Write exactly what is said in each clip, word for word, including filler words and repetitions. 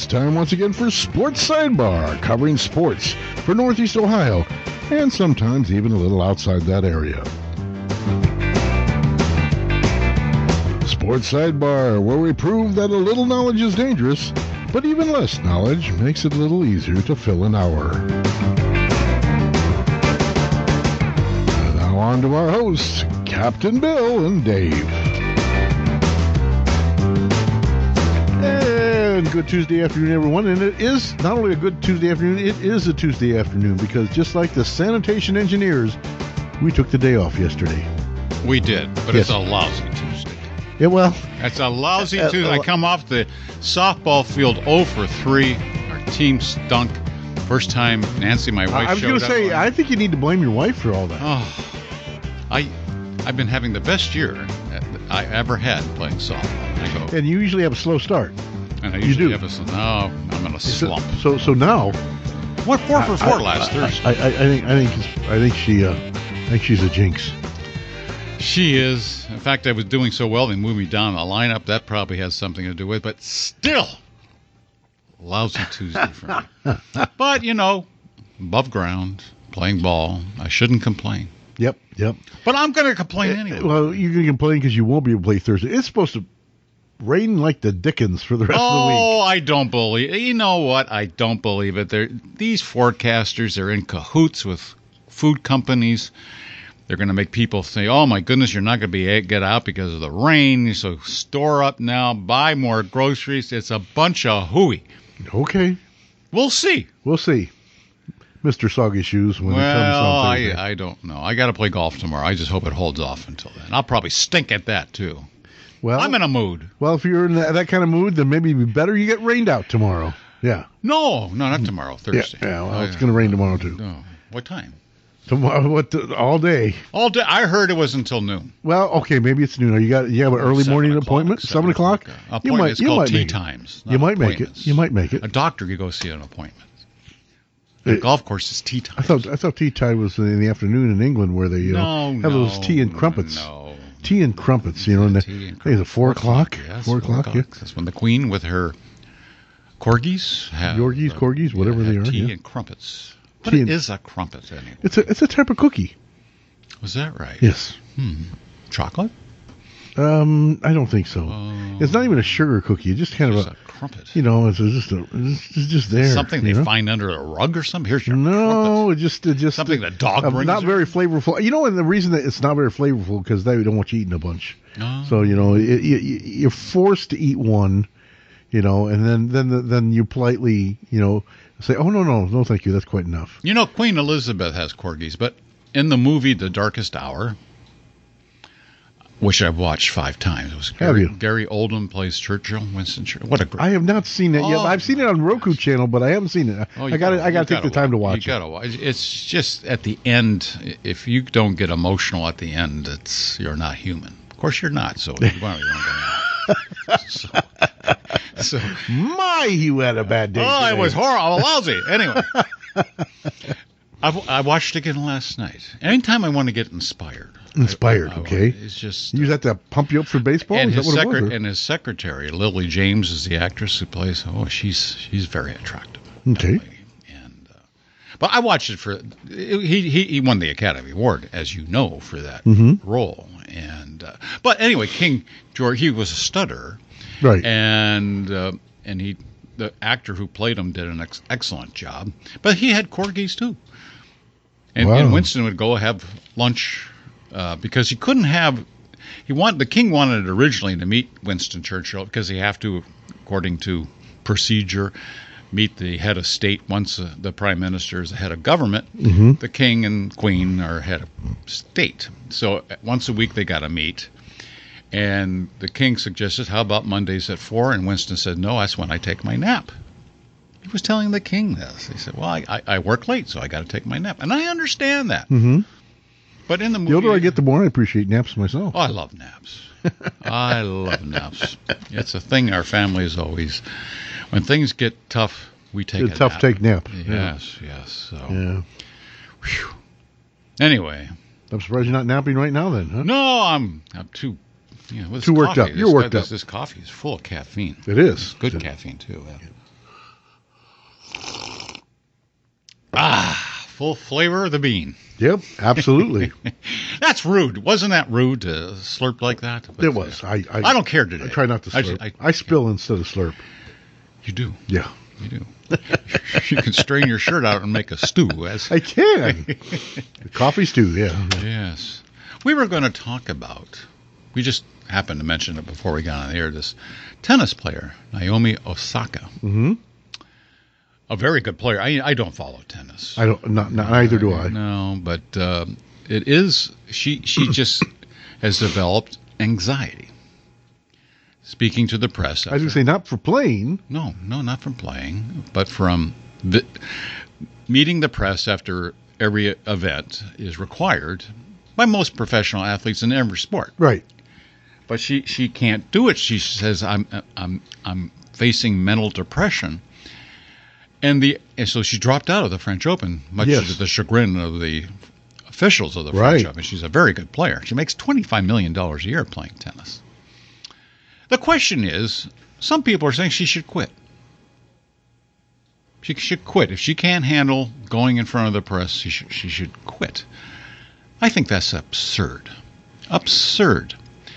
it's time once again for Sports Sidebar, covering sports for Northeast Ohio, and sometimes even a little outside that area. Sports Sidebar, where we prove that a little knowledge is dangerous, but even less knowledge makes it a little easier to fill an hour. And now on to our hosts, Captain Bill and Dave. And good Tuesday afternoon, everyone. And it is not only a good Tuesday afternoon, it is a Tuesday afternoon because just like the sanitation engineers, we took the day off yesterday. We did, but Yes. it's a lousy Tuesday. Yeah, well, It's a lousy Uh, uh, Tuesday. I come off the softball field zero for three. Our team stunk. First time Nancy, my wife, I was showed going to up. say, I think you need to blame your wife for all that. Oh, I, I've been having the best year I ever had playing softball. I go, And you usually have a slow start. and I you usually do. have a, no, I'm in a So, slump. so, so now, What four for four I- last I, Thursday? I, I, I think, I think, it's, I think she, uh, I think she's a jinx. She is. In fact, I was doing so well, they moved me down the lineup. That probably has something to do with it. But still, lousy Tuesday for me. But, you know, above ground, playing ball, I shouldn't complain. Yep, yep. But I'm going to complain anyway. Well, you're going to complain because you won't be able to play Thursday. It's supposed to rain like the dickens for the rest of the week. Oh, I don't believe. You know what? I don't believe it. They're, these forecasters are in cahoots with food companies. They're going to make people say, "Oh my goodness, you're not going to be able to get out because of the rain. So store up now, buy more groceries." It's a bunch of hooey. Okay, We'll see. we'll see. Mister Soggy Shoes when it comes Well, on Thursday. I I don't know. I got to play golf tomorrow. I just hope it holds off until then. I'll probably stink at that too. well, I'm in a mood. well, if you're in that, that kind of mood, then maybe it'd be better you get rained out tomorrow. Yeah, No, no, not tomorrow. yeah, Thursday. yeah. Well, Oh, it's going to rain tomorrow too. No. What time? Tomorrow, what? The, all day. All day. I heard it was until noon. Well, okay, maybe it's noon. You got you have an early Seven morning o'clock, appointment, seven o'clock. Uh, You appointment. might, It's you called might tea make it. times. You not might make it. appointments. You might make it. A doctor, you go see an appointment. Uh, A golf course is tea time. I thought I thought tea time was in the afternoon in England where they you know no, have no, those tea and crumpets. No. Tea and crumpets, you know. And Tea and the, is it four o'clock? Yes, four o'clock. Yeah. That's when the Queen with her corgis have Yorgies, uh, corgis, whatever have they are, Tea yeah. and crumpets. What Tea and- is a crumpet anyway? It's a it's a type of cookie. Was that right? Yes. Chocolate? Um, I don't think so. Oh. It's not even a sugar cookie. It's just kind It's of a a, crumpet. you know, it's just a, it's it's just there. Something they you know? find under a rug or something. Here's your No, crumpet. it just it just Something the dog uh, brings not you? very flavorful. You know, and the reason that it's not very flavorful because they don't want you eating a bunch. Oh. So you know, it, you, you're forced to eat one. You know, and then then then you politely you know say, oh no no no thank you, that's quite enough. You know, Queen Elizabeth has corgis, but in the movie The Darkest Hour, which I've watched five times, it was Have Gary, you? Gary Oldham plays Churchill, Winston Churchill. What a great! I have not seen it yet. Oh, I've seen it on Roku channel, but I haven't seen it. Oh, you I got to I you got to take the time to watch You it. gotta watch. It's just at the end. If you don't get emotional at the end, it's you're not human. Of course, you're not. So, well, you don't so, so My, you had a bad day. oh, it today. was horrible, lousy. Anyway, I've, I watched it again last night. Anytime I want to get inspired, Inspired, I- I- okay. It's just Use that to pump you up for baseball. and Is that his, what it secre- was? or- and his secretary, Lily James, is the actress who plays. Oh, she's she's very attractive. Okay. that lady. And uh, but I watched it for he, he he won the Academy Award, as you know, for that Mm-hmm. role. And uh, but anyway, King George, he was a stutterer, Right. and uh, and he the actor who played him did an ex- excellent job. But he had corgis too, and, Wow. and Winston would go have lunch. Uh, because he couldn't have, he want the king wanted originally to meet Winston Churchill because he have to, according to procedure, meet the head of state once uh, the prime minister is the head of government. Mm-hmm. The king and queen are head of state, so uh, once a week they got to meet. And the king suggested, "How about Mondays at four?" And Winston said, "No, that's when I take my nap." He was telling the king this. He said, "Well, I, I, I work late, so I got to take my nap," and I understand that. Mm-hmm. But in the movie, The older I get, the more I appreciate naps myself. Oh, I love naps. I love naps. It's a thing our family is always. When things get tough, we take It's a tough nap. take nap. Yes, yes. So Yeah. whew. Anyway, I'm surprised you're not napping right now then, huh? no, I'm I'm too. You know, this Too worked coffee, up. You're this, worked this, up. This coffee is full of caffeine. It is. Good It- caffeine too. Yeah. full flavor of the bean. Yep, absolutely. That's rude. Wasn't that rude to slurp like that? But, It was. I, I I don't care today. I try not to I slurp. just- I, I- spill instead of slurp. You do. Yeah, You do. You can strain your shirt out and make a stew. As I can. Coffee stew. Yeah. Yes. We were going to talk about, we just happened to mention it before we got on the air, this tennis player, Naomi Osaka. Mm-hmm. A very good player. I, I don't follow tennis. I don't. Not, not neither do I. No, but um, it is, she, she just has developed anxiety. Speaking to the press. I was going to say not for playing. No, no, not from playing, but from the, meeting the press after every event is required by most professional athletes in every sport. Right. But she, she can't do it. She says, I'm I'm I'm facing mental depression, and the and so she dropped out of the French Open, much Yes. to the chagrin of the officials of the French Right. Open. She's a very good player. She makes twenty-five million dollars a year playing tennis. The question is, some people are saying she should quit. She should quit. If she can't handle going in front of the press, she should, she should quit. I think that's absurd. Absurd.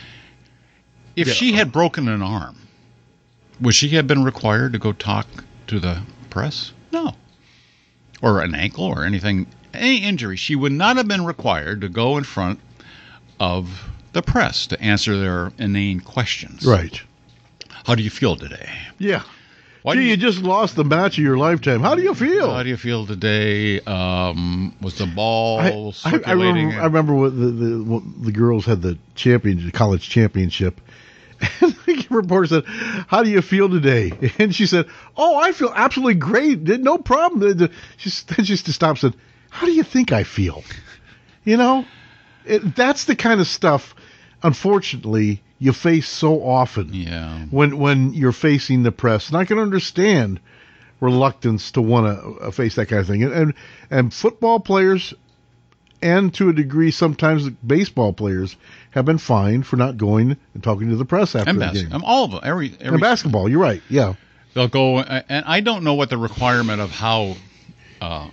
If Yeah. she had broken an arm, would she have been required to go talk to the press? No. Or an ankle or anything, any injury. She would not have been required to go in front of the press to answer their inane questions. Right. How do you feel today? Yeah. Why Gee, do you you, just lost the match of your lifetime. How do you feel? how do you feel today? Um, was the ball I, I, I circulating? remember, I remember what the, the, what the girls had the champion, the college championship. And the reporter said, "How do you feel today?" And she said, "Oh, I feel absolutely great. No problem." She then she stopped and said, "How do you think I feel?" You know, it, that's the kind of stuff, unfortunately, you face so often. Yeah. When when you're facing the press, and I can understand reluctance to want to uh, face that kind of thing, and, and and football players, and to a degree, sometimes baseball players have been fined for not going and talking to the press after And the bas- game. um, all of them. Every, every And basketball, you're right. Yeah, They'll go, and I don't know what the requirement of how uh,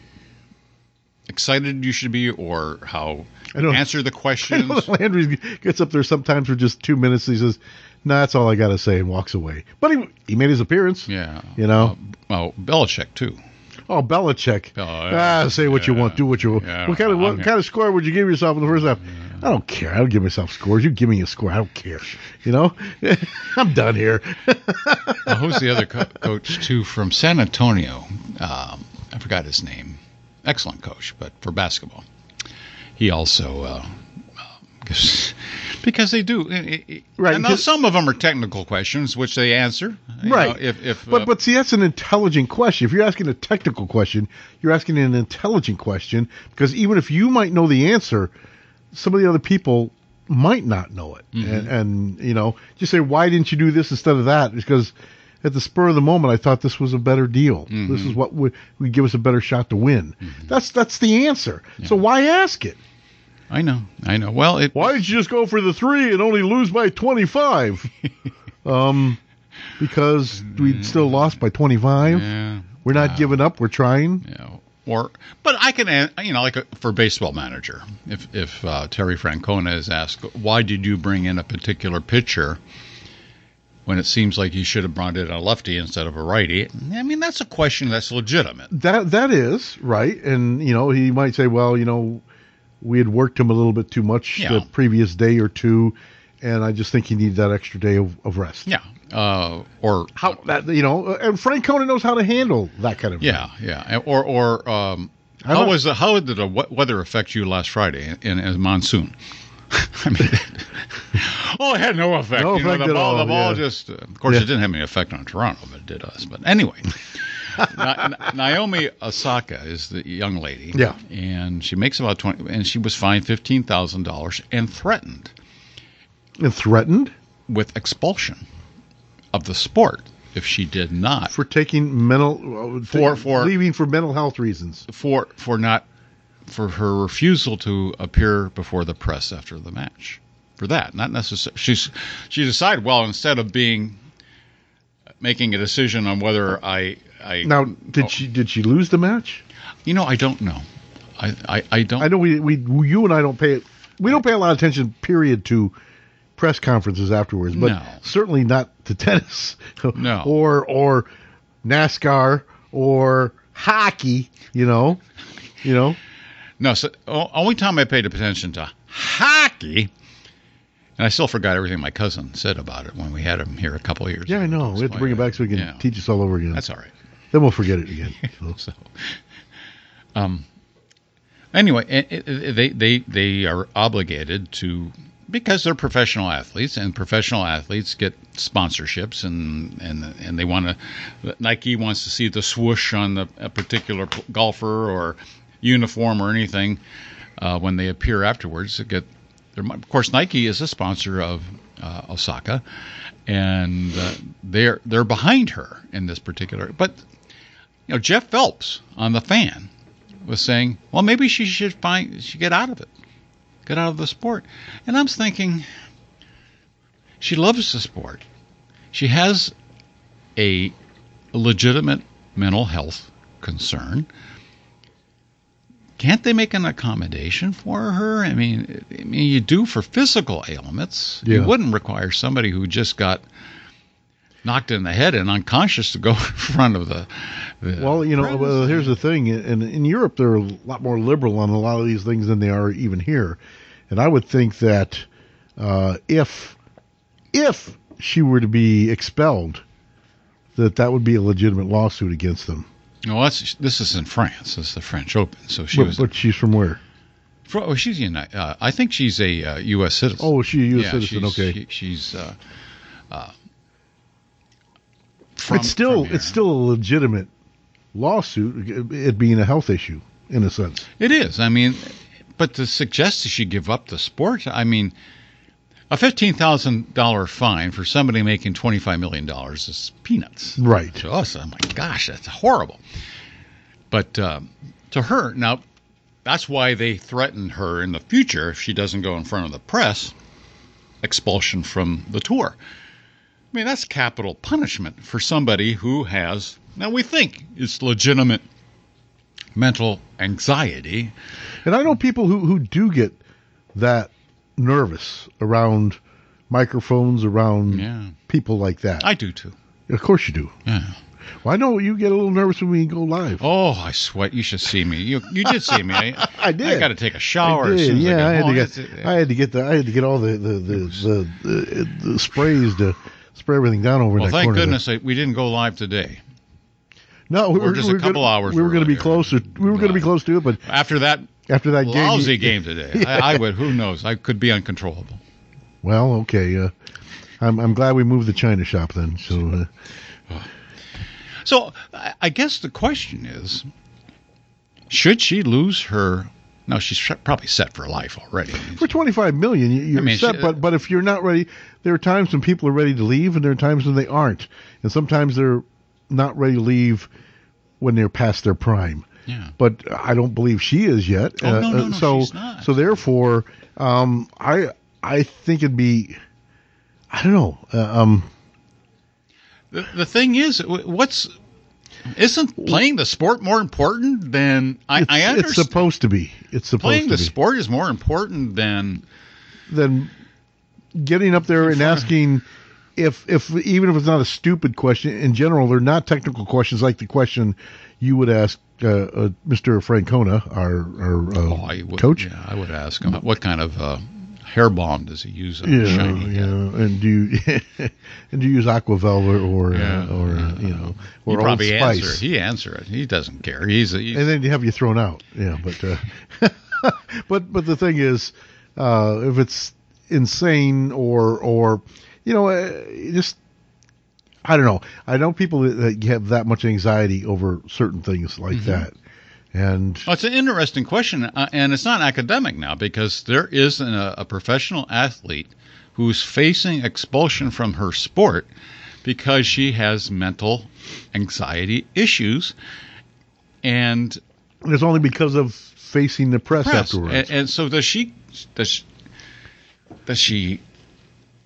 excited you should be or how I don't- answer the questions. Landry gets up there sometimes for just two minutes. And he says, "Nah, that's all I got to say," and walks away. But he he made his appearance. Yeah. You know? Uh, oh, Belichick, too. Oh, Belichick. Oh, yeah. ah, say what you Yeah. want, do what you want. Yeah, what kind of what okay. kind of score would you give yourself in the first half? I don't care. I don't give myself scores. You give me a score. I don't care. You know, I'm done here. Well, who's the other co- coach, too, from San Antonio? Um, I forgot his name. Excellent coach, but for basketball. He also, uh, because, because they do. Right, And now because- some of them are technical questions, which they answer. You Right. know, if, if, But uh, but see, that's an intelligent question. If you're asking a technical question, you're asking an intelligent question, because even if you might know the answer, some of the other people might not know it. Mm-hmm. And, and you know, just say, "Why didn't you do this instead of that?" Because at the spur of the moment, I thought this was a better deal. Mm-hmm. This is what would, would give us a better shot to win. That's that's the answer. So why ask it? I know, I know. Well, it, Why did you just go for the three and only lose by twenty-five? um, because we still lost by twenty-five. yeah, We're not giving up. We're trying. you know, or, but I can, an- you know, like a, for Baseball Manager, if if uh, Terry Francona is asked, why did you bring in a particular pitcher when it seems like you should have brought in a lefty instead of a righty? I mean, that's a question that's legitimate. That that is right. And you know, he might say, well, you know, we had worked him a little bit too much Yeah. the previous day or two, and I just think he needed that extra day of, of rest. Yeah, uh, or How that you know, and Frank Conan knows how to handle that kind of yeah, yeah, or or um, I'm how not- was the how did the we- weather affect you last Friday in, in a monsoon? I mean, oh, it had no effect. No you know, effect the at ball, all, the ball yeah. just. Uh, of course, Yeah. it didn't have any effect on Toronto, but it did us. But anyway, Na- Na- Naomi Osaka is the young lady. Yeah. and she makes about twenty, and she was fined fifteen thousand dollars and threatened and threatened with expulsion of the sport if she did not for taking mental uh, For- for- leaving for mental health reasons. for for not for her refusal to appear before the press after the match. For that, not necessarily. She's she decided, well, instead of being making a decision on whether I I Now, did oh, she did she lose the match? you know I don't know. I, I, I don't. I know we, we you and I don't pay we don't pay a lot of attention. Period to press conferences afterwards, but No. certainly not to tennis, No. or or NASCAR or hockey. You know, you know. No, so o- only time I paid attention to hockey, and I still forgot everything my cousin said about it when we had him here a couple of years Yeah, ago. I know. We have to bring it back so we can Yeah. teach us all over again. That's all right. Then we'll forget it again. So. So, um, anyway, it, it, they they they are obligated to, because they're professional athletes, and professional athletes get sponsorships, and and and they want to. Nike wants to see the swoosh on the, a particular golfer or uniform or anything uh, when they appear afterwards. To get, of course, Nike is a sponsor of uh, Osaka, and uh, they're they're behind her in this particular. But you know, Jeff Phelps on The Fan was saying, well, maybe she should find she get out of it, get out of the sport. And I'm thinking, she loves the sport. She has a legitimate mental health concern. Can't they make an accommodation for her? I mean, I mean, you do for physical ailments. Yeah. You wouldn't require somebody who just got knocked in the head and unconscious to go in front of the. the Well, you know, press. well, here's the thing. In, in Europe, they're a lot more liberal on a lot of these things than they are even here. And I would think that uh, if if she were to be expelled, that that would be a legitimate lawsuit against them. No, that's this is in France. This is the French Open. So she But, was. but she's from where? Fro- oh, she's United. Uh, I think she's a uh, U S citizen. Oh, is she a U S Yeah, citizen? she's- Okay. she- she's. Uh, uh, from, it's still from here. it's still a legitimate lawsuit, it being a health issue in a sense. It is. I mean, but to suggest that she give up the sport, I mean, a fifteen thousand dollar fine for somebody making twenty five million dollars is peanuts. Right. To us, I'm like, gosh, that's horrible. But um, to her, now, that's why they threatened her in the future if she doesn't go in front of the press, expulsion from the tour. I mean, that's capital punishment for somebody who has, now we think it's legitimate mental anxiety. And I know people who, who do get that nervous around microphones, around Yeah. people like that. I do too. Of course you do. Yeah. Well, I know you get a little nervous when we go live. Oh, I sweat. You should see me. You you did see me. I, I did. I got to take a shower. I as did. soon as Yeah, I, I, had to get get. home. I had to get the. I had to get all the the the, the, the, the sprays to spray everything down over Well, in that thank corner. goodness I, we didn't go live today. No, we Or were just we a were couple gonna, hours We were going to be earlier. closer. We were going to be close to it, but After that after that lousy game, game today, I, I would. Who knows? I could be uncontrollable. Well, okay. Uh, I'm I'm glad we moved the China shop then. So. Uh, So I, I guess the question is, should she lose her? No, she's probably set for life already. For twenty-five million, you- you're I mean, set. she- but but if you're not ready, there are times when people are ready to leave, and there are times when they aren't, and sometimes they're not ready to leave when they're past their prime. Yeah. But I don't believe she is yet. Oh, no, no, no, so she's not. so therefore, um, I I think it'd be, I don't know. Uh, um, The, the thing is, what's isn't playing the sport more important than I, it's, I understand? it's supposed to be. It's supposed Playing to the be. sport is more important than Then getting up there and asking if if even if it's not a stupid question, in general, they're not technical questions like the question you would ask uh, uh, Mister Francona, our our uh, oh, I would, coach. Yeah, I would ask him what kind of uh, hair balm does he use? On Yeah, shiny yeah, head? and do you and do you use Aqua Velvet or Yeah, uh, or uh, yeah. you know He or Old probably Spice, answer it. He answer it. He doesn't care. He's, a, he's and then you have you thrown out. Yeah, but uh, but but the thing is, uh, if it's insane or or you know uh, just. I don't know. I know people that, that have that much anxiety over certain things like Mm-hmm. that, and Well, it's an interesting question, uh, and it's not academic now because there is an, a, a professional athlete who's facing expulsion from her sport because she has mental anxiety issues, and it's only because of facing the press, press. afterwards. And, and so does she? Does she, does she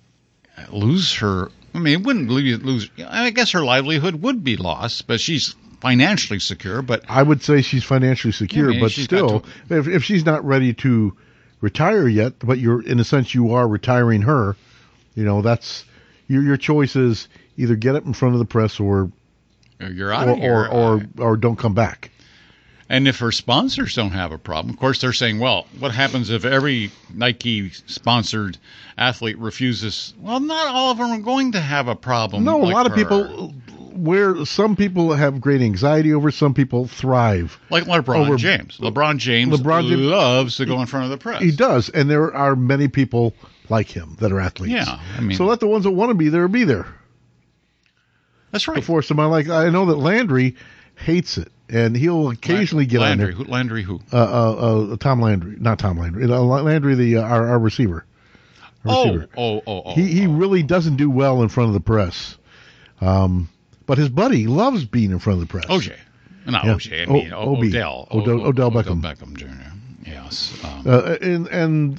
lose her? I mean, it wouldn't lose. lose I guess her livelihood would be lost, but she's financially secure, but I would say she's financially secure, Yeah, I mean, but she's still, got if if she's not ready to retire yet, but you're in a sense you are retiring her. You know, that's your your choice is either get up in front of the press or you're out or of here. or, or or don't come back. And if her sponsors don't have a problem, of course, they're saying, well, what happens if every Nike-sponsored athlete refuses? Well, not all of them are going to have a problem. No, like a lot of her. people, where some people have great anxiety over, some people thrive. Like LeBron over, James. LeBron James LeBron James loves to go in front of the press. He does, and there are many people like him that are athletes. Yeah, I mean, so let the ones that want to be there be there. That's right. Before somebody like I know that Landry hates it. And he'll occasionally get Landry, on there. who, Landry who? Uh, uh, uh, Tom Landry, not Tom Landry. Uh, Landry, the uh, our, our receiver. Our Oh, receiver. oh, oh, oh. He he oh. really doesn't do well in front of the press. Um, but his buddy loves being in front of the press. O J, not Yeah. O J. I mean O- o- Odell. Odell- O- Odell O- Beckham. Beckham Junior Yes. Um, Uh, and and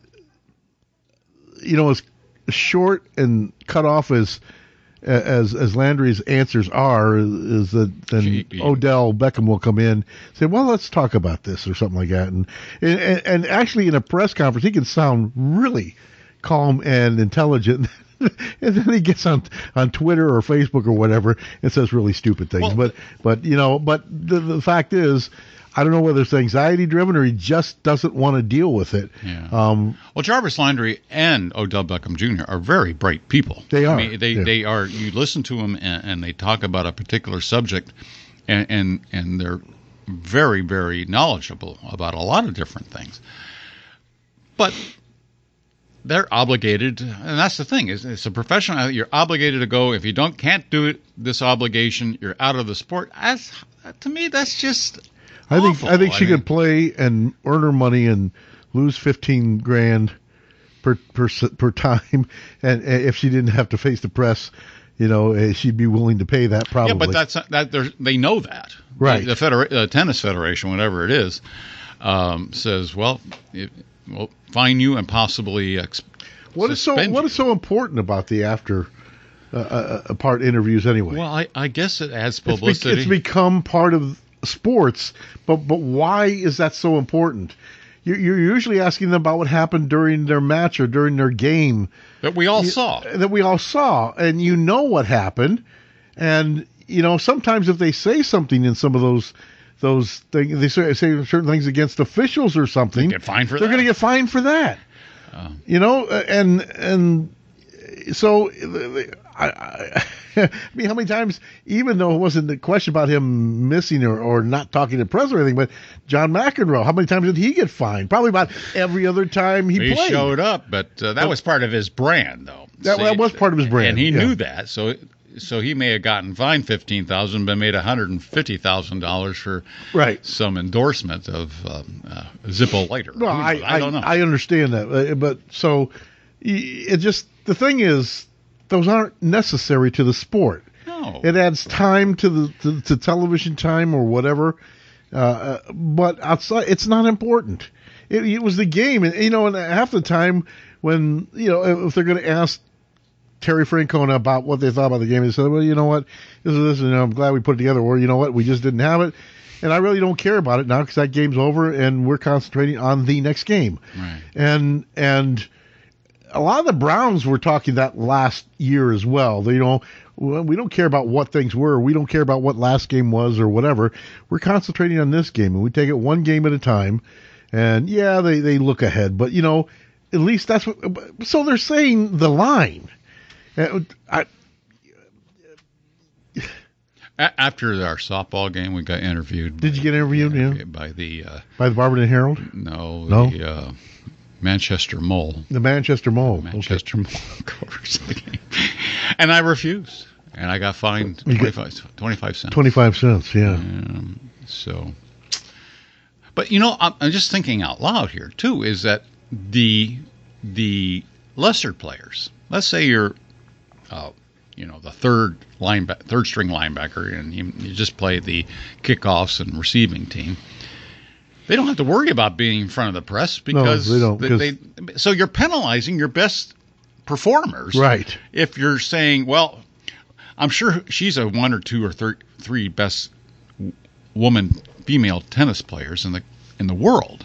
you know, as short and cut off as as as Landry's answers are, is that then He- he- Odell Beckham will come in and say, well, let's talk about this or something like that. And, and and actually in a press conference, he can sound really calm and intelligent. And then he gets on on Twitter or Facebook or whatever and says really stupid things. Well, but but you know, but the, the fact is, I don't know whether it's anxiety driven or he just doesn't want to deal with it. Yeah. Um, well, Jarvis Landry and Odell Beckham Junior are very bright people. They are. I mean, they Yeah. they are. You listen to them and, and they talk about a particular subject, and, and and they're very very knowledgeable about a lot of different things. But they're obligated, and that's the thing. Is it's a professional. You're obligated to go. If you don't can't do it, this obligation, you're out of the sport. That's to me, that's just. I think awful. I think she mean, could play and earn her money and lose fifteen grand per per per time, and, and if she didn't have to face the press, you know, uh, she'd be willing to pay that probably. Yeah, but that's that. there's- They know that, Right. The, the federa- uh, tennis federation, whatever it is, um, says, well, it, we'll fine you and possibly ex- what is so suspend what you. is so important about the after uh, uh, part interviews anyway. Well, I, I guess it adds it's, be- publicity. it's become part of sports, but but why is that so important? You're, you're usually asking them about what happened during their match or during their game that we all saw. that we all saw, and you know what happened. And you know, sometimes if they say something in some of those those things, they say, say certain things against officials or something, They get fined for they're that. going to get fined for that. Oh. You know, and and so I, I, I mean, how many times, even though it wasn't the question about him missing or, or not talking to press or anything, but John McEnroe, how many times did he get fined? Probably about every other time he, He played. showed up, but uh, that But- was part of his brand, though. That- that was part of his brand, and he yeah. knew that. So, so he may have gotten fined fifteen thousand, but made one hundred and fifty thousand dollars for Right. some endorsement of um, uh, Zippo lighter. Well, Who I, knows? I don't know. I understand that, uh, but so y- it just the thing is, those aren't necessary to the sport. no. It adds time to the to, to television time or whatever, uh, uh, but outside it's not important. It, it was the game, and you know, and half the time when you know if they're going to ask Terry Francona about what they thought about the game, they said, "Well, you know what, this is this, and I'm glad we put it together." Or you know what, we just didn't have it, and I really don't care about it now because that game's over, and we're concentrating on the next game. Right. And and a lot of the Browns were talking that last year as well. They, you know, well, we don't care about what things were. We don't care about what last game was or whatever. We're concentrating on this game, and we take it one game at a time. And yeah, they, they look ahead, but you know, at least that's what. So they're saying the line. Uh, I, A- After our softball game, we got interviewed. Did you get interviewed? Yeah. by the uh, By the Barberton Herald, no, No? the uh, Manchester Mole. the Manchester Mole. Manchester Mole, of course. And I refused, and I got fined You get- twenty-five, twenty-five cents. Twenty-five cents. Yeah. Um, so, but you know, I'm, I'm just thinking out loud here too. Is that the the lesser players? Let's say you're, uh, you know, the third linebacker, third string linebacker, and you, you just play the kickoffs and receiving team. They don't have to worry about being in front of the press because they don't, they, 'cause- they- so you're penalizing your best performers, Right. If you're saying, well, I'm sure she's a one or two or thir- three best woman, female tennis players in the in the world.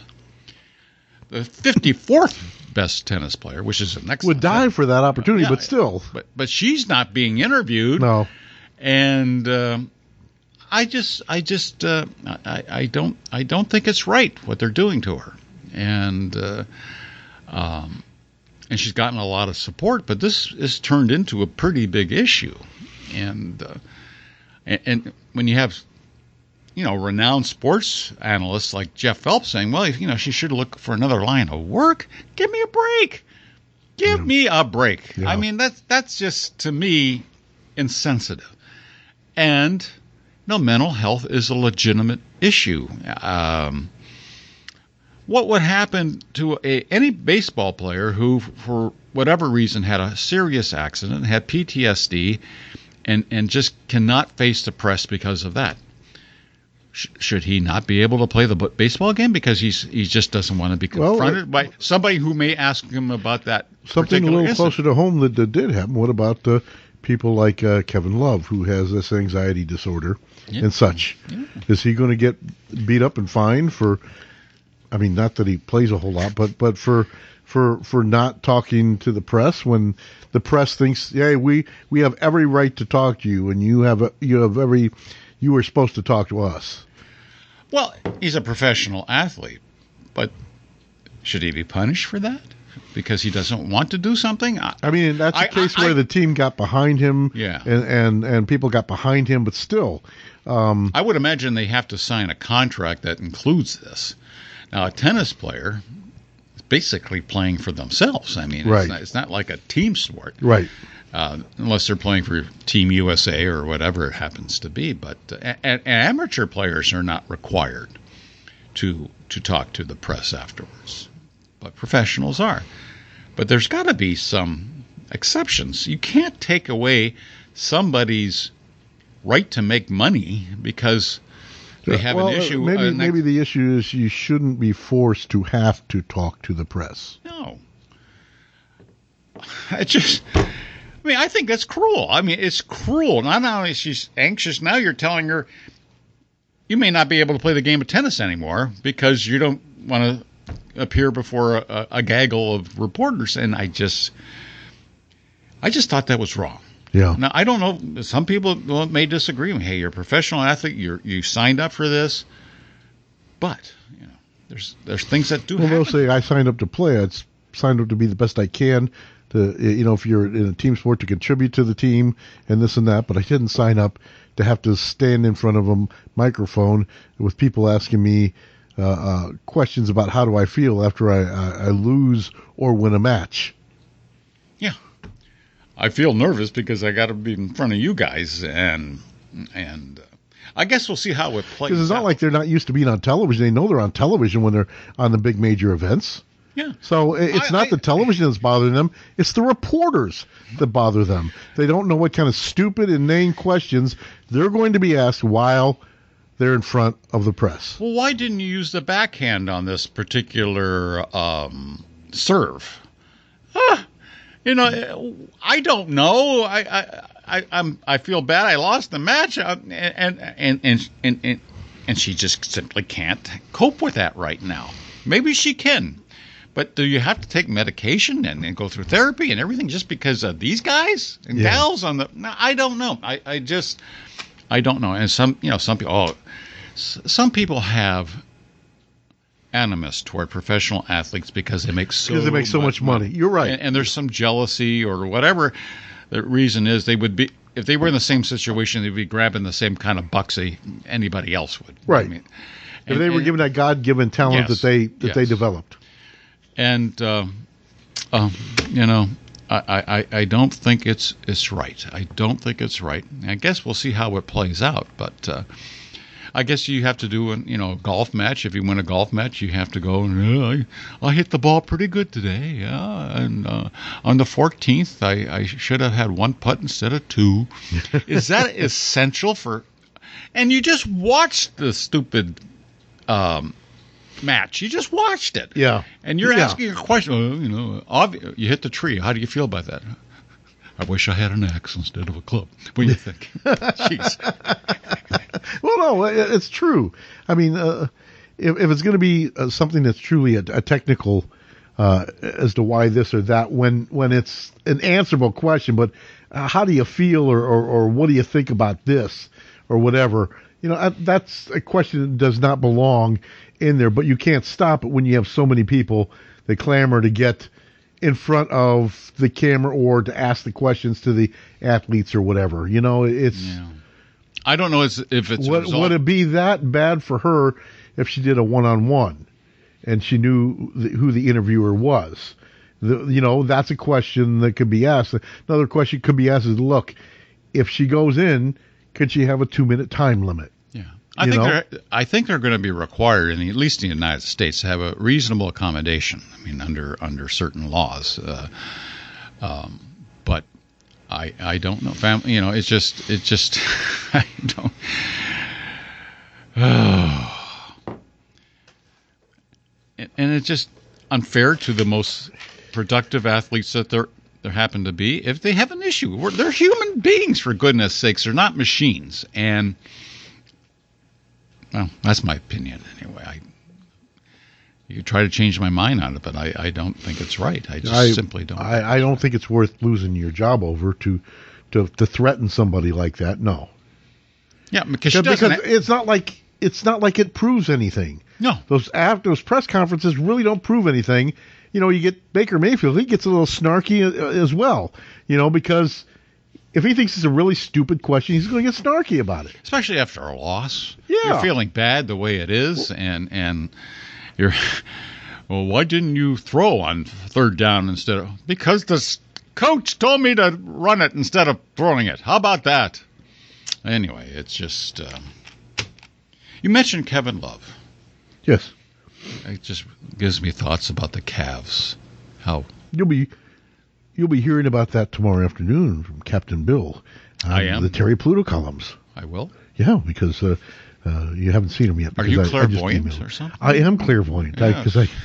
The fifty-fourth best tennis player, which is an excellent would die thing. for that opportunity, Yeah, but still, But but she's not being interviewed. no. And uh, I just I just uh, I, I don't I don't think it's right what they're doing to her. And uh, um, and she's gotten a lot of support, but this is turned into a pretty big issue. And uh, and, and when you have, you know, renowned sports analysts like Jeff Phelps saying, well, you know, she should look for another line of work. Give me a break. Give Yeah. me a break. Yeah. I mean, that's that's just, to me, insensitive. And, you know, mental health is a legitimate issue. Um, what would happen to a, any baseball player who, for whatever reason, had a serious accident, had P T S D, and, and just cannot face the press because of that? Sh- should he not be able to play the b- baseball game because he's he just doesn't want to be Well, confronted by somebody who may ask him about that Something a particular little incident? closer to home that, that did happen. What about uh, people like uh, Kevin Love, who has this anxiety disorder Yeah. and such? Yeah. Is he going to get beat up and fined for? I mean, not that he plays a whole lot, but but for for for not talking to the press when the press thinks, hey, we we have every right to talk to you, and you have a, you have every you were supposed to talk to us. Well, he's a professional athlete, but should he be punished for that because he doesn't want to do something? I, I mean, that's a I- case I- where the team got behind him, Yeah. and, and, and people got behind him, but still, um, I would imagine they have to sign a contract that includes this. Now, a tennis player is basically playing for themselves. I mean, Right. it's, not, it's not like a team sport. right. Uh, unless they're playing for Team U S A or whatever it happens to be. But uh, a- a- amateur players are not required to to talk to the press afterwards, but professionals are. But there's got to be some exceptions. You can't take away somebody's right to make money because they have well, an issue. Maybe uh, next- maybe the issue is you shouldn't be forced to have to talk to the press. No. It just, I mean, I think that's cruel. I mean, it's cruel. Not only is she anxious, now you're telling her you may not be able to play the game of tennis anymore because you don't want to appear before a, a gaggle of reporters. And I just, I just thought that was wrong. Yeah. Now, I don't know. Some people may disagree. Hey, you're a professional athlete. You you signed up for this. But, you know, there's there's things that do Well, happen. they'll say I signed up to play. I signed up to be the best I can. To you know, if you're in a team sport, to contribute to the team and this and that. But I didn't sign up to have to stand in front of a microphone with people asking me uh, uh, questions about how do I feel after I, I, I lose or win a match. Yeah. I feel nervous because I got to be in front of you guys, and and uh, I guess we'll see how it plays. Because it's not out. like they're not used to being on television. They know they're on television when they're on the big major events. Yeah. So i- it's I- not I- the television that's bothering them. It's the reporters that bother them. They don't know what kind of stupid, inane questions they're going to be asked while they're in front of the press. Well, why didn't you use the backhand on this particular um, serve? Huh. You know, I don't know. I I I I'm I feel bad. I lost the match, uh, and and and and and, and, and she just simply can't cope with that right now. Maybe she can. But do you have to take medication and, and go through therapy and everything just because of these guys and Yeah. gals on the? No, I don't know. I, I just, I don't know. And some, you know, some people, oh, s- some people have animus toward professional athletes because they make so Because they make so much money. You're right. and, and there's some jealousy or whatever the reason is. They would be if they were in the same situation, they'd be grabbing the same kind of bucks they, anybody else would. Right. I mean, If and- they were and- given that God-given talent Yes. that they that they Yes. developed. And uh, um, you know, I, I, I don't think it's it's right. I don't think it's right. I guess we'll see how it plays out. But uh, I guess you have to do a you know a golf match. If you win a golf match, you have to go. Yeah, I, I hit the ball pretty good today. Yeah, and uh, on the fourteenth, I, I should have had one putt instead of two. Is that essential for? And you just watched the stupid. Um, match. You just watched it. Yeah. And you're Yeah. asking a question, oh, you know, obvi- you hit the tree. How do you feel about that? I wish I had an axe instead of a club. What do you think? Jeez. Well, no, it- it's true. I mean, uh, if, if it's going to be uh, something that's truly a, a technical uh, as to why this or that, when when it's an answerable question, but uh, how do you feel or, or, or what do you think about this or whatever, you know, uh, that's a question that does not belong in there, but you can't stop it when you have so many people that clamor to get in front of the camera or to ask the questions to the athletes or whatever. You know, it's... Yeah. I don't know if it's Would, would it be that bad for her if she did a one-on-one and she knew the, who the interviewer was? The, you know, that's a question that could be asked. Another question could be asked is, look, if she goes in, could she have a two-minute time limit? Yeah, I You think know? they're I think they're going to be required, in the, at least in the United States, to have a reasonable accommodation. I mean, under under certain laws, uh, um, but I I don't know. Family, you know, it's just it's just I don't. Oh. And, and it's just unfair to the most productive athletes that there there happen to be. If they have an issue, We're, they're human beings, for goodness sakes. They're not machines. And well, that's my opinion anyway. I you could try to change my mind on it, but I, I don't think it's right. I just I, simply don't. I, I don't think it's worth losing your job over to to, to threaten somebody like that. No, Yeah, because she because doesn't. it's not like it's not like it proves anything. No. Those after those press conferences really don't prove anything. You know, you get Baker Mayfield; he gets a little snarky uh, as well. You know, because if he thinks it's a really stupid question, he's going to get snarky about it. Especially after a loss. Yeah. You're feeling bad the way it is, and and you're. Well, why didn't you throw on third down instead of? Because the s- coach told me to run it instead of throwing it. How about that? Anyway, it's just. Um, you mentioned Kevin Love. Yes, It just gives me thoughts about the Cavs. How you'll be you'll be hearing about that tomorrow afternoon from Captain Bill. on I am. the Terry Pluto columns. I will. Yeah, because uh, uh, you haven't seen them yet. Are because you I- I just clairvoyant emailed. or something? I am clairvoyant. Yeah. Because I,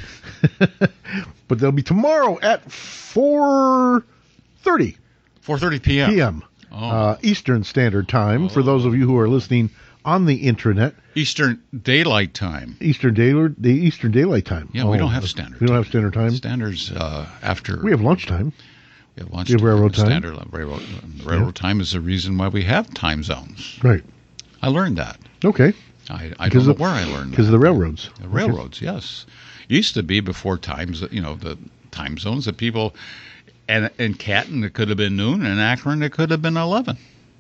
but they'll be tomorrow at four thirty four thirty p.m. p.m. Oh. Uh, Eastern Standard Time. For those of you who are listening on the intranet, Eastern Daylight Time. Eastern Daylight, the Eastern Daylight Time. Yeah, we Oh, don't have uh, standard. We don't have standard time. Standards uh, after We have lunchtime. we have lunch. we have railroad time. Standard railroad. Railroad time is the reason why we have time zones. Right. I learned that. Okay. I, I Because don't know of- where I learned that. Because of the railroads. The railroads, yes. Used to be before times, you know, the time zones that people, and in Canton it could have been noon, and in Akron it could have been eleven.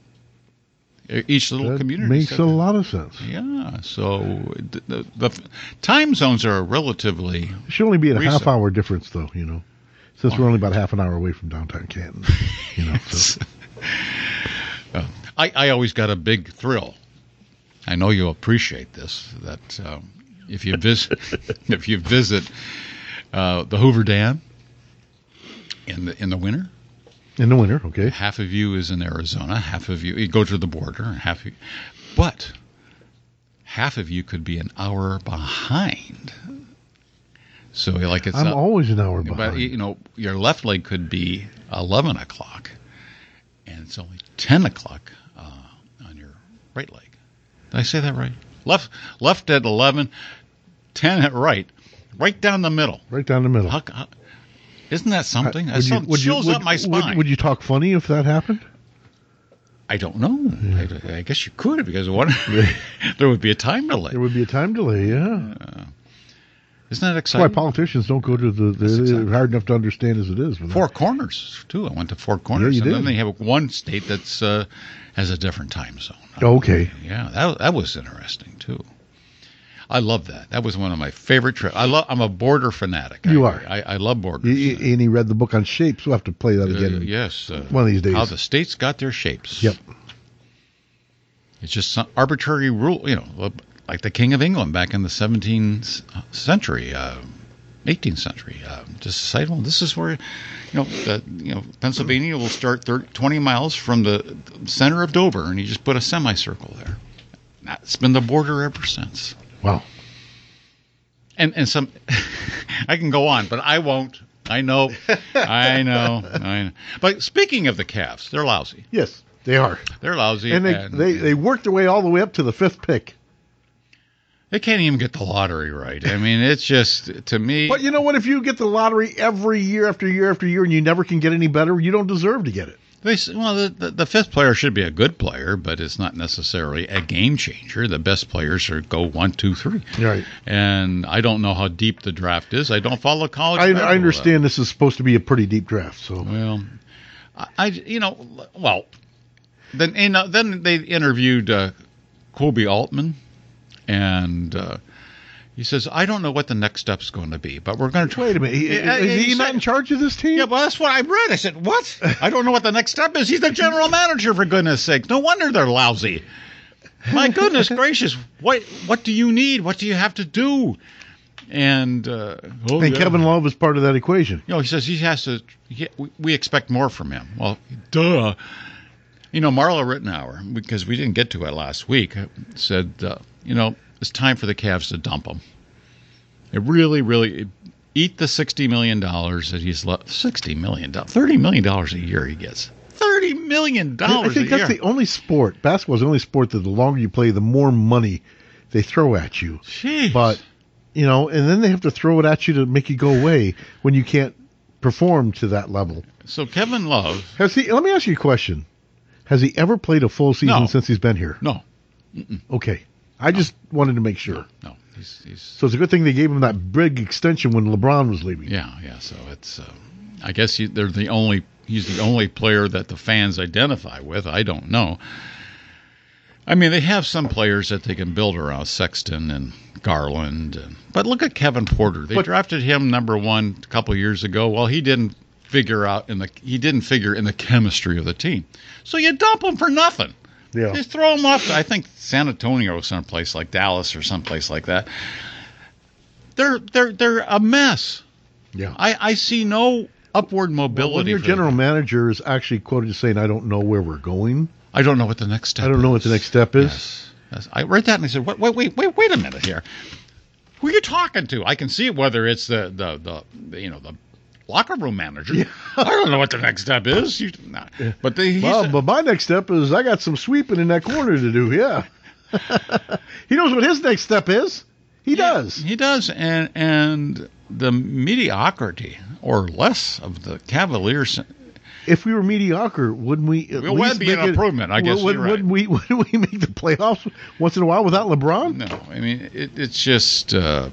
Each little That community makes said a that. lot of sense. Yeah, so the, the, the time zones are relatively. It should only be a Recent. half hour difference, though, you know, since we're only about half an hour away from downtown Canton. You know, so. Uh, I, I always got a big thrill. I know you'll appreciate this. That um, if you visit, if you visit uh, the Hoover Dam in the in the winter, In the winter, okay. half of you is in Arizona, half of you you go to the border, half of you, but half of you could be an hour behind. So like it's I'm not- always an hour but behind. you know your left leg could be eleven o'clock, and it's only ten o'clock uh, on your right leg. Did I say that right? Left left at eleven, ten at right, right down the middle. Right down the middle. How, how, isn't that something? Uh, That some- chills would, up my would- spine. Would, you talk funny if that happened? I don't know. I, I guess you could because one, there would be a time delay. There would be a time delay, yeah. Isn't that That's why exciting? politicians don't go to the, the That's exactly- they're hard enough to understand as it is. for them. Four Corners too. I went to Four Corners, you and did. then they have one state that's uh, has a different time zone. Okay. Yeah, that that was interesting too. I love that. That was one of my favorite trips. I love. I'm a border fanatic. You I, are. I, I love borders. Y- y- And he read the book on shapes. We'll have to play that Uh, again. yes. Uh, one of these days. How the states got their shapes. Yep. It's just some arbitrary rule. You know, like the King of England back in the seventeenth century, uh, eighteenth century. Uh, just decide, well, this is where, you know, the, you know, Pennsylvania will start thirty, twenty miles from the center of Dover, and you just put a semicircle there. That's been the border ever since. Wow. And and some, I can go on, but I won't. I know. I know. I know. But speaking of the Cavs, they're lousy. Yes, they are. They're lousy. And they, and they, they worked their way all the way up to the fifth pick. They can't even get the lottery right. I mean, it's just, to me. But you know what? If you get the lottery every year after year after year and you never can get any better, you don't deserve to get it. They, well, the, the, the fifth player should be a good player, but it's not necessarily a game changer. The best players are go one, two, three. Right. And I don't know how deep the draft is. I don't follow college. I, I understand this is supposed to be a pretty deep draft. So well, I, I you know well then you know, then they interviewed uh, Kobe Altman, and uh, he says, I don't know what the next step's going to be, but we're going to try. Wait a minute. He, Yeah, is he, he not said- in charge of this team? Yeah, well, that's what I read. I said, what? I don't know what the next step is. He's the general manager, for goodness sake. No wonder they're lousy. My goodness gracious. What what do you need? What do you have to do? And, uh, oh, and yeah. Kevin Love is part of that equation. You know, he says he has to, he, we, we expect more from him. Well, duh. You know, Marla Rittenauer, because we didn't get to it last week, said, uh, you know, it's time for the Cavs to dump him. It really, really eat the sixty million dollars that he's left. sixty million dollars. thirty million dollars a year he gets. thirty million dollars I think a that's year. the only sport. Basketball is the only sport that the longer you play, the more money they throw at you. Jeez. But, you know, and then they have to throw it at you to make you go away when you can't perform to that level. So Kevin Love, Has he? Let me ask you a question. Has he ever played a full season No. since he's been here? no, Okay. I just wanted to make sure. no. He's, he's So it's a good thing they gave him that big extension when LeBron was leaving. yeah, yeah. So it's, uh, I guess he, they're the only, he's the only player that the fans identify with. I don't know. I mean, they have some players that they can build around, Sexton and Garland. And, but look at Kevin Porter. They But- drafted him number one a couple years ago. Well, he didn't figure out in the he didn't figure in the chemistry of the team. So you dump him for nothing. Yeah. Just throw him off. I think San Antonio or someplace like Dallas or someplace like that. They're they're they're a mess. Yeah. I, I see no upward Well, mobility. when your for general them. manager is actually quoted as saying, I don't know where we're going. I don't know what the next step. I don't know what the is. next step is. Yes. Yes. I read that and I said, wait, wait, wait, wait, wait a minute here. Who are you talking to? I can see whether it's the the, the, the you know the locker room manager. I don't know what the next step is. You, nah. But the, he's Well, but my next step is I got some sweeping in that corner to do. Yeah. He knows what his next step is. He does. He does, and and the mediocrity or less of the Cavaliers. If we were mediocre, wouldn't we at Well, least that'd be an make it- improvement, I guess Would, you're right. Wouldn't we? Wouldn't we make the playoffs once in a while without LeBron? No, I mean it, it's just. Uh,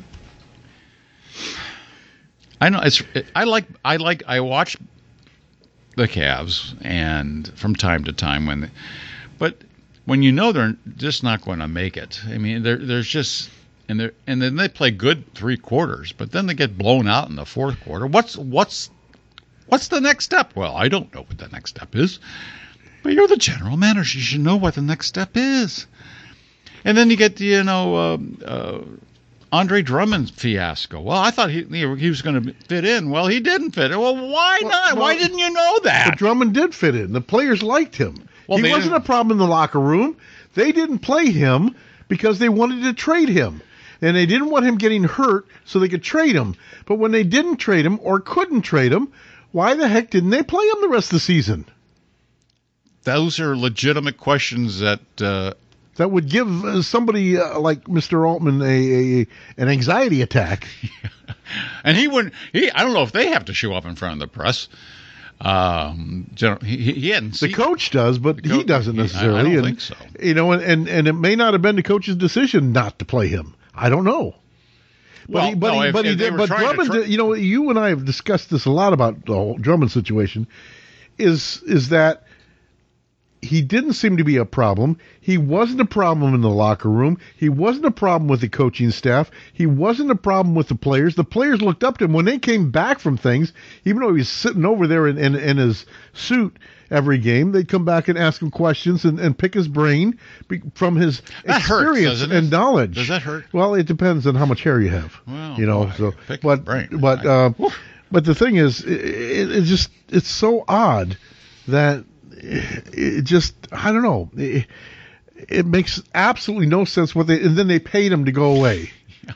I know it's. It, I like. I like. I watch the Cavs, and from time to time when, they, but when you know they're just not going to make it. I mean, there there's just. And they and then they play good three quarters, but then they get blown out in the fourth quarter. What's what's what's the next step? Well, I don't know what the next step is, but you're the general manager. You should know what the next step is. And then you get the, you know uh, uh, Andre Drummond fiasco. Well, I thought he he was going to fit in. Well, he didn't fit in. Well, why Well, not? well, why didn't you know that? But Drummond did fit in. The players liked him. Well, he they wasn't didn't- a problem in the locker room. They didn't play him because they wanted to trade him. And they didn't want him getting hurt so they could trade him. But when they didn't trade him or couldn't trade him, why the heck didn't they play him the rest of the season? Those are legitimate questions that. Uh, That would give uh, somebody uh, like Mister Altman a, a an anxiety attack. And he wouldn't. He I don't know if they have to show up in front of the press. Um, general, he, he hadn't. The seen, coach does, but The he coach- doesn't he- I- I necessarily. don't and, think so. You know, and, and and it may not have been the coach's decision not to play him. I don't know. But Well, he, but no, he, if- but he if they did. were But trying to Drummond, tra- did- you know, you and I have discussed this a lot about the whole Drummond situation. Is is that he didn't seem to be a problem. He wasn't a problem in the locker room. He wasn't a problem with the coaching staff. He wasn't a problem with the players. The players looked up to him when they came back from things, even though he was sitting over there in, in, in his suit every game. They'd come back and ask him questions and, and pick his brain be- from his That hurts, experience doesn't it? and knowledge. Does that hurt? Well, it depends on how much hair you have. Well, you know, boy, so pick but his brain. but I- uh, but the thing is, it, it, it's just it's so odd that it just I don't know. It, it makes absolutely no sense what they and then they paid him to go away.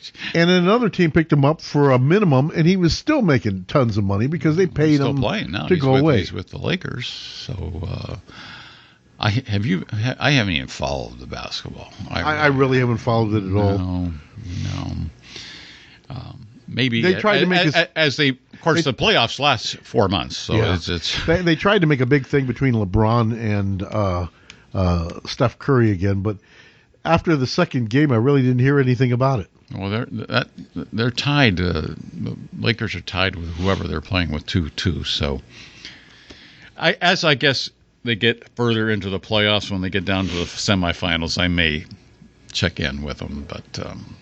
And then another team picked him up for a minimum, and he was still making tons of money because they paid He's still him playing now. to he's go with, away. He's with the Lakers. So, uh, I have you. I haven't even followed the basketball. I, I really haven't followed it at all. No, no. Um, maybe They tried to as, make as, us- as they. Of course, they- the playoffs last four months, so Yeah. it's it's. They, they tried to make a big thing between LeBron and uh, uh, Steph Curry again, but after the second game, I really didn't hear anything about it. Well, they're that they're tied. Uh, the Lakers are tied with whoever they're playing with two two. So, I as I guess they get further into the playoffs, when they get down to the semifinals, I may check in with them, but um,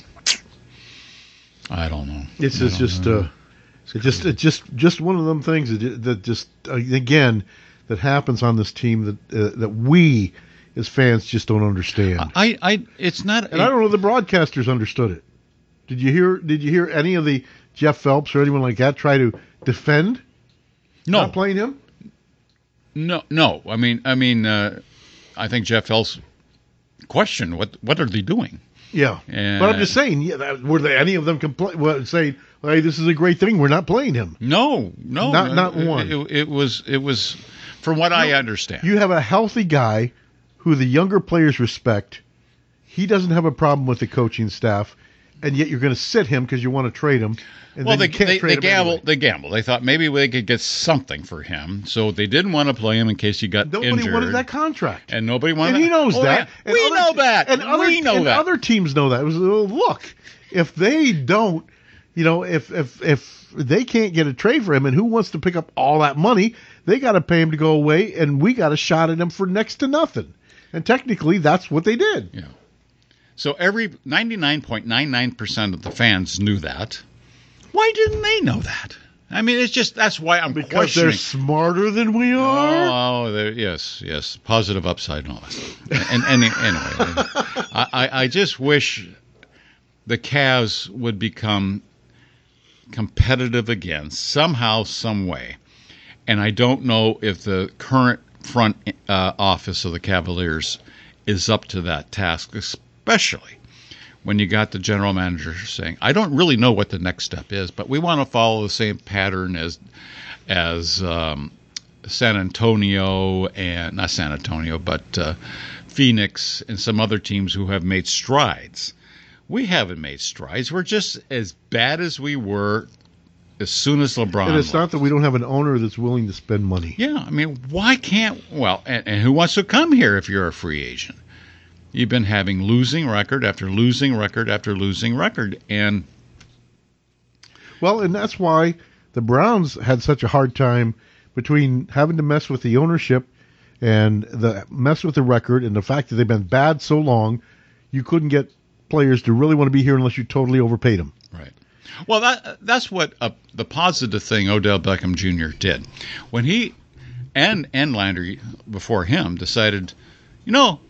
I don't know. It's I just, don't just, know. uh, it's just, it's just, just one of them things that, ju- that just, uh, again, that happens on this team that uh, that we as fans just don't understand. I, I, it's not. And I don't know the broadcasters understood it. Did you hear? Did you hear any of the Jeff Phelps or anyone like that try to defend no, not playing him? no, no. I mean, I mean, uh, I think Jeff Ellis questioned what what are they doing? Yeah, And- but I'm just saying, yeah, that, were there any of them compla- well, saying, "Hey, this is a great thing. We're not playing him." No, no, Not- not it, one. It, it was, it was, from what I understand. You have a healthy guy who the younger players respect. He doesn't have a problem with the coaching staff, and yet you're going to sit him because you want to trade him. And well, then they you can't they, trade they him gambled. anyway. They gambled. They thought maybe they could get something for him, so they didn't want to play him in case he got Nobody injured. wanted that contract. and nobody wanted. And he that. knows Oh, that. yeah. And We other- know that. And other, we know and that. other teams know that. It was, well, look, if they don't, you know, if if if they can't get a trade for him, and who wants to pick up all that money, they got to pay him to go away, and we got a shot at him for next to nothing. And technically, that's what they did. Yeah. So every ninety-nine point nine nine percent of the fans knew that. Why didn't they know that? I mean, it's just that's why I'm Because questioning. they're smarter than we are. Oh, they're- yes, yes, positive upside and all that stuff. And, and anyway, I, I, I just wish the Cavs would become competitive again somehow, some way. And I don't know if the current front uh, office of the Cavaliers is up to that task, especially when you got the general manager saying, "I don't really know what the next step is, but we want to follow the same pattern as as um, San Antonio and not San Antonio, but uh, Phoenix and some other teams who have made strides. We haven't made strides. We're just as bad as we were as soon as LeBron And it's left. not that we don't have an owner that's willing to spend money. Yeah, I mean, why can't well? And, and who wants to come here if you're a free agent? You've been having losing record after losing record after losing record, and Well, and that's why the Browns had such a hard time between having to mess with the ownership and the mess with the record and the fact that they've been bad so long, you couldn't get players to really want to be here unless you totally overpaid them. right. Well, that that's what uh, the positive thing Odell Beckham Junior did when he and and Landry before him decided, you know,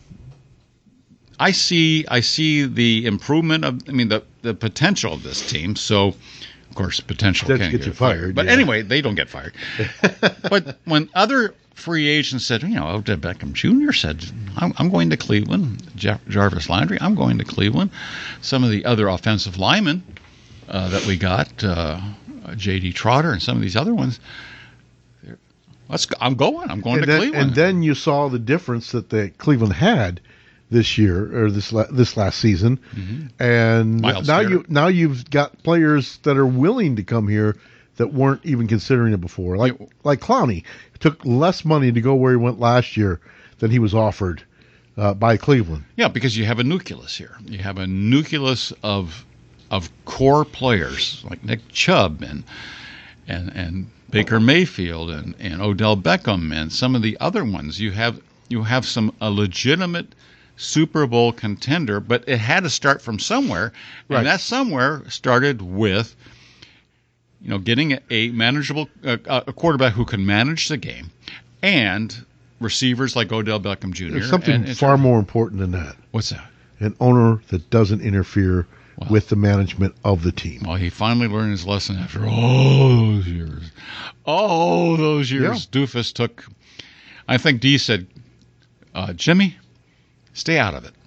I see I see the improvement of I mean the the potential of this team. So, of course, potential That can't gets you fired, But yeah. anyway, they don't get fired. But when other free agents said, you know, Odell Beckham Junior said, I'm, I'm going to Cleveland. Jar- Jarvis Landry, I'm going to Cleveland. Some of the other offensive linemen uh, that we got, uh, J D Trotter and some of these other ones, they're- let's go, I'm going. I'm going And to then, Cleveland. and then you saw the difference that the Cleveland had this year or this la- this last season, and Miles now Garrett. you now you've got players that are willing to come here that weren't even considering it before, like Yeah. like Clowney. It took less money to go where he went last year than he was offered uh, by Cleveland. Yeah, because you have a nucleus here. You have a nucleus of of core players like Nick Chubb and and and Baker Mayfield and, and Odell Beckham and some of the other ones. You have you have some a legitimate Super Bowl contender, but it had to start from somewhere, and Right. that somewhere started with you know getting a, a manageable uh, a quarterback who can manage the game and receivers like Odell Beckham Junior There's something and, and- far more important than that: What's that? an owner that doesn't interfere Wow. with the management of the team. Well, he finally learned his lesson after all those years. All those years. Doofus took, I think Dee said, uh, Jimmy, stay out of it.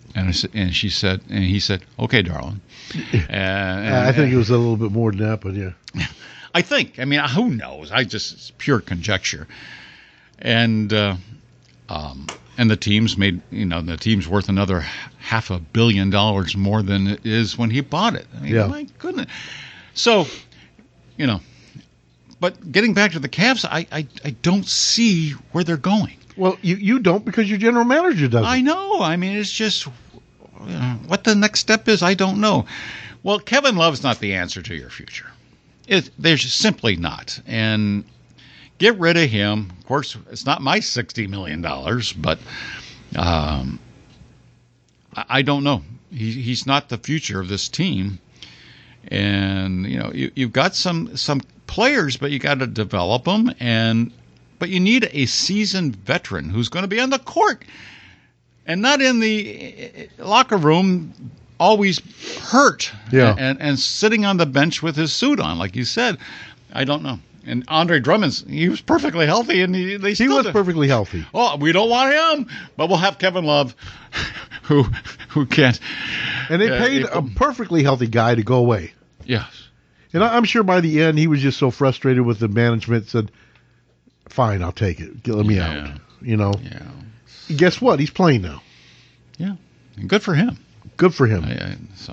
And I said, and she said, and he said, "Okay, darling." And, and, I think it was a little bit more than that, but yeah. I think. I mean, who knows? I just it's pure conjecture. And uh, um, and the team's made, you know, the team's worth another half a billion dollars more than it is when he bought it. I mean, yeah. my goodness. So, you know, but getting back to the Cavs, I, I, I don't see where they're going. Well, you, you don't because your general manager doesn't. I know. I mean, it's just you know, what the next step is, I don't know. Well, Kevin Love's not the answer to your future. It, there's simply not. And get rid of him. Of course, it's not my sixty million dollars, but um, I, I don't know. He, he's not the future of this team. And, you know, you, you've got some, some players, but you got to develop them. And but you need a seasoned veteran who's going to be on the court and not in the locker room always hurt yeah. and, and sitting on the bench with his suit on, like you said. I don't know. And Andre Drummond's, he was perfectly healthy, and he, they he still was did. perfectly healthy. Oh, we don't want him, but we'll have Kevin Love, who who can't. And they uh, paid it, a perfectly healthy guy to go away. Yes. And I'm sure by the end he was just so frustrated with the management, said, "Fine, I'll take it. Let me Yeah. out." You know. Yeah. Guess what? He's playing now. Yeah. And good for him. Good for him. I, I, so,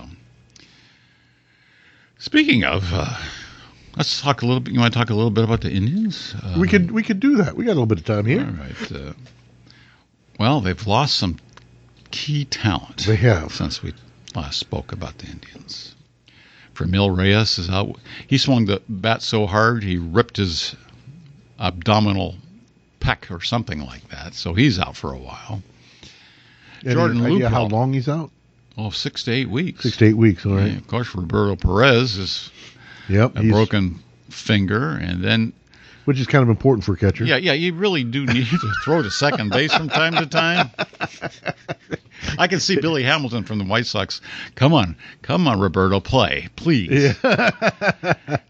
speaking of, uh, let's talk a little bit. You want to talk a little bit about the Indians? Uh, we could we could do that. We got a little bit of time here. All right. Uh, well, they've lost some key talent. They have. Since we last spoke about the Indians. Fremil Reyes is out. He swung the bat so hard he ripped his abdominal pec or something like that. So he's out for a while. Any Jordan idea Luplow. how long he's out? Oh, six to eight weeks. Six to eight weeks. All right. Yeah, of course, Roberto Perez is Yep. a he's- broken finger, and then which is kind of important for a catcher. yeah, yeah, you really do need to throw to second base from time to time. I can see Billy Hamilton from the White Sox. Come on, come on, Roberto, play, please. Yeah.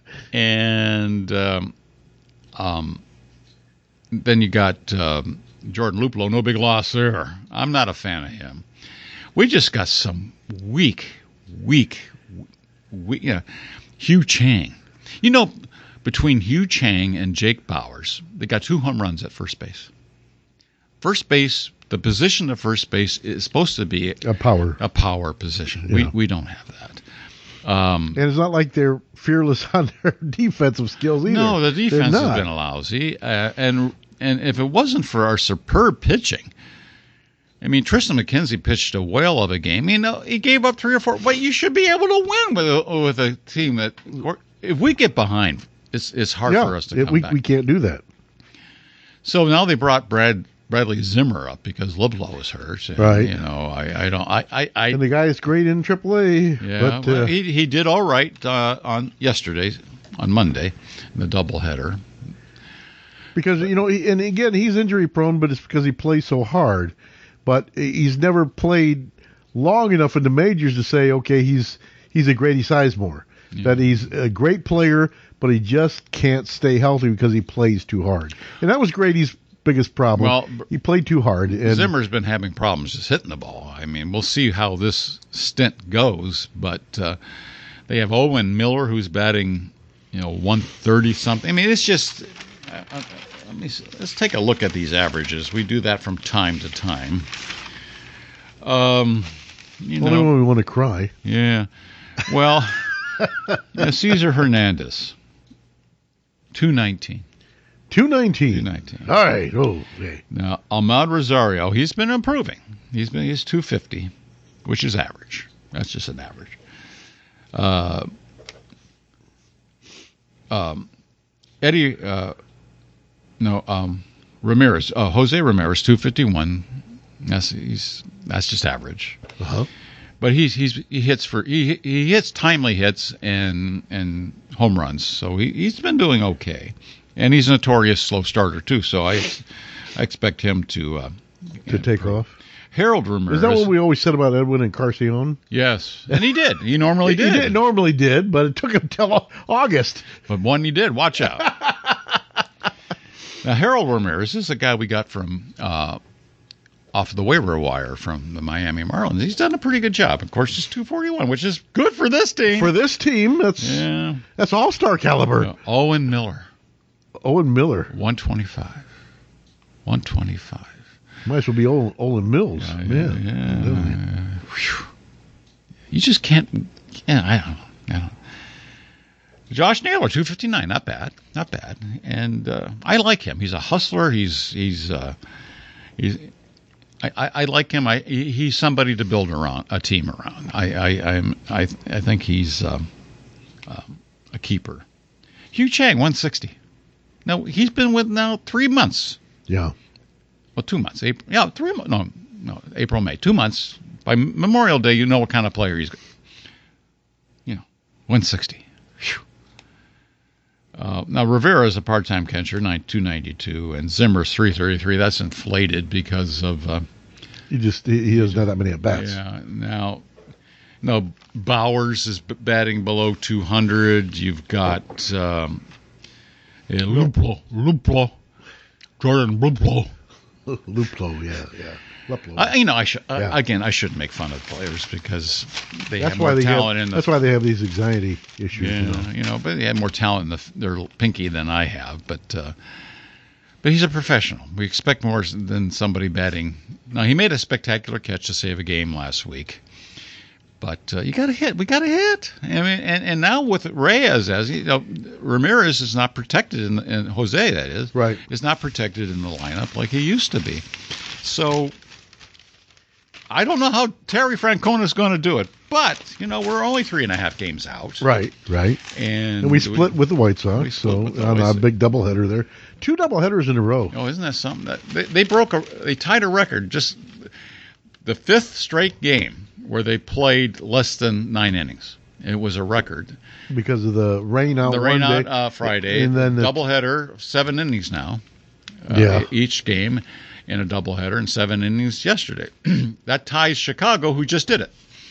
And um, um, then you got um, Jordan Luplow. No big loss there. I'm not a fan of him. We just got some weak, weak, weak. You know, Hugh Chang. You know, between Hugh Chang and Jake Bowers, they got two home runs at first base. First base, the position of first base is supposed to be A power. a power position. Yeah. We we don't have that. Um, And it's not like they're fearless on their defensive skills either. No, the They're defense has not. been lousy, uh, and and if it wasn't for our superb pitching, I mean, Tristan McKenzie pitched a whale of a game. You know, he gave up three or four, but you should be able to win with a, with a team that. If we get behind, it's it's hard yeah, for us to it- come we, back. we can't do that. So now they brought Brad Bradley Zimmer up because Luplow was hurt. And, Right. You know, I, I don't I I, I And the guy is great in triple A. yeah. but, well, uh, he he did all right uh, on yesterday, on Monday, in the doubleheader. because, you know, he, and again, he's injury prone, but it's because he plays so hard. But he's never played long enough in the majors to say, okay, he's he's a Grady Sizemore. Yeah. That he's a great player, but he just can't stay healthy because he plays too hard. And that was Grady's biggest problem. Well, he played too hard. And Zimmer's been having problems just hitting the ball. I mean, we'll see how this stint goes, but uh, they have Owen Miller who's batting, you know, one thirty something. I mean, it's just. Uh, uh, let me see. Let's take a look at these averages. We do that from time to time. Um, you only know, when we want to cry. yeah. Well, yeah, Cesar Hernandez, two nineteen. two nineteen. two nineteen. All right. Oh, okay. Now, Ahmad Rosario, he's been improving. He's been he's two fifty, which is average. That's just an average. Uh, um, Eddie, uh, no, um, Ramirez, uh, Jose Ramirez, two fifty-one. That's he's that's just average. Uh-huh. But he's he's he hits for he he hits timely hits and and home runs. So he he's been doing okay. And he's a notorious slow starter too, so I, I expect him to uh, To take off. Harold Ramirez. Is that what we always said about Edwin and Carcion? Yes, and he did. He normally He did. did, normally did, but it took him till August. But one he did. Watch out. Now Harold Ramirez is a guy we got from uh, off the waiver wire from the Miami Marlins. He's done a pretty good job. Of course, it's two forty-one, which is good for this team. For this team, that's yeah. that's all-star caliber. No, Owen Miller. Owen Miller. one twenty-five. one twenty-five. Might as well be Olin, Olin Mills. Yeah, Man. Yeah. You just can't. Yeah, I don't know. I don't know. Josh Naylor, two fifty-nine. Not bad. Not bad. And uh, I like him. He's a hustler. He's he's uh, he's. I, I, I like him. I he, he's somebody to build around a team around. I I I'm, I I think he's um, um, a keeper. Hugh Chang, one sixty. No, he's been with now three months. Yeah. Well, two months. April, yeah, three months. No, no, April, May. Two months. By Memorial Day, you know what kind of player he's. You know, one sixty. Whew. Uh, now Rivera is a part-time catcher, two ninety-two, and Zimmer's three thirty-three. That's inflated because of. Uh, he just he, he doesn't have that many at bats. Yeah. Now, no, Bowers is batting below two hundred. You've got um, yeah, Luplo, Luplo, Jordan Luplo. Luplo, yeah, yeah. Luplo. I, you know, I should yeah. uh, again. I shouldn't make fun of players because they that's have more why they talent have, in the. That's why they have these anxiety issues. Yeah, you know, you know but they have more talent in the, their pinky than I have. But uh, but he's a professional. We expect more than somebody batting. Now he made a spectacular catch to save a game last week. But uh, you got to hit. We got to hit. I mean, and, and now with Reyes, as you know, Ramirez is not protected in, in Jose. That is right. Is not protected in the lineup like he used to be. So I don't know how Terry Francona is going to do it. But you know, we're only three and a half games out. Right, right. And, and we split we, with the White Sox, so the on White a big doubleheader there. Two doubleheaders in a row. Oh, isn't that something? That they, they broke a, they tied a record, just the fifth straight game where they played less than nine innings. It was a record because of the rain out. The rain one out day, uh, Friday, and then the, doubleheader, seven innings now. Uh, yeah, each game in a doubleheader, and seven innings yesterday. That ties Chicago, who just did it.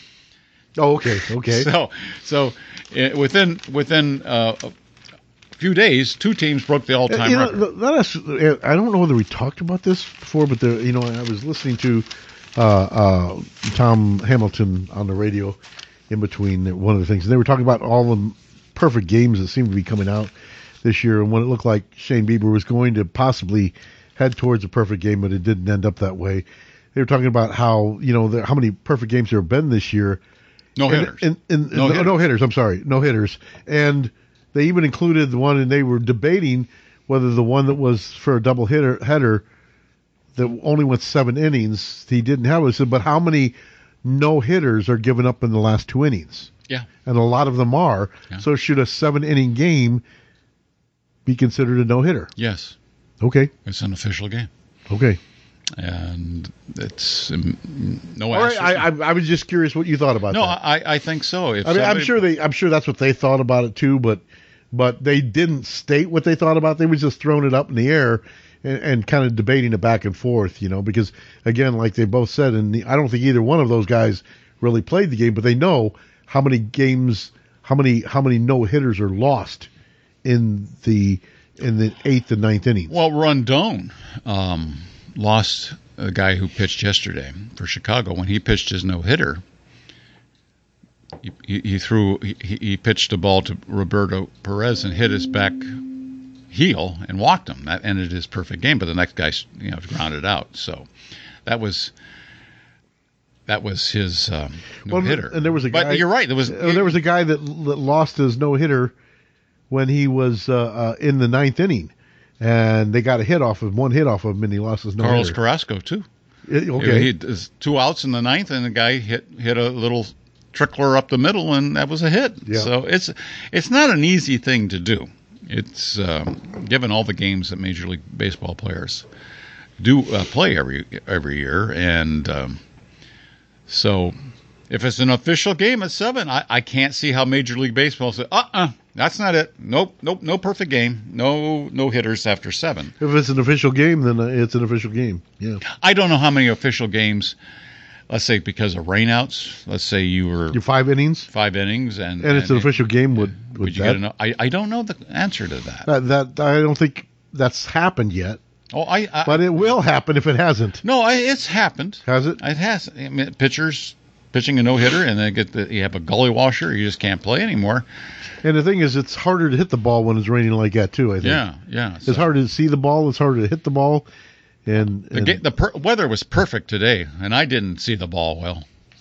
Oh, okay, okay. So, so uh, within within uh, a few days, two teams broke the all-time you know, record. Let us, I don't know whether we talked about this before, but the, you know, I was listening to uh, uh, Tom Hamilton on the radio in between one of the things, and they were talking about all the perfect games that seemed to be coming out this year, and when it looked like Shane Bieber was going to possibly head towards a perfect game, but it didn't end up that way. They were talking about how, you know, the, how many perfect games there have been this year. No and, hitters. And, and, no, no, hitters. no hitters. I'm sorry, no hitters. And they even included the one, and they were debating whether the one that was for a double hitter header that only went seven innings, he didn't have it. But how many no hitters are given up in the last two innings? Yeah, and a lot of them are. Yeah. So should a seven inning game be considered a no hitter? Yes. Okay. It's an official game. Okay. And it's um, no. All right, I, I, I was just curious what you thought about no, that. No, I, I think so. If I mean, somebody, I'm sure they, I'm sure that's what they thought about it too, but, but they didn't state what they thought about it. They were just throwing it up in the air and, and kind of debating it back and forth, you know, because again, like they both said, and I don't think either one of those guys really played the game, but they know how many games, how many, how many no hitters are lost in the, in the eighth and ninth innings. Well, Rondon, um, lost a guy who pitched yesterday for Chicago. When he pitched his no-hitter, he, he, he threw he, he pitched a ball to Roberto Perez and hit his back heel and walked him. That ended his perfect game. But the next guy, you know, grounded out. So that was that was his um, no-hitter. Well, and there was a guy. But you're right. There was uh, there was a guy that, that lost his no-hitter when he was uh, uh, in the ninth inning. And they got a hit off of one hit off of him, and he lost his no Carlos Carrasco too. It, okay, he had two outs in the ninth, and the guy hit hit a little trickler up the middle, and that was a hit. Yeah. So it's it's not an easy thing to do. It's um, given all the games that Major League Baseball players do uh, play every every year, and um, so if it's an official game at seven, I, I can't see how Major League Baseball says, uh uh that's not it. Nope, nope, no perfect game. No no hitters after seven. If it's an official game, then it's an official game. Yeah. I don't know how many official games, let's say because of rainouts, let's say you were... Your five innings? Five innings. And, and it's and an official game. Would, would, would you that, get an... I, I don't know the answer to that. that. That I don't think that's happened yet. Oh, I, I but it will happen if it hasn't. no, I, it's happened. Has it? It has. I mean, pitchers pitching a no hitter, and then get the you have a gully washer. You just can't play anymore. And the thing is, it's harder to hit the ball when it's raining like that too. I think. Yeah, yeah. It's harder to see the ball. It's harder to hit the ball. And, The, and ga- the per- weather was perfect today, and I didn't see the ball well.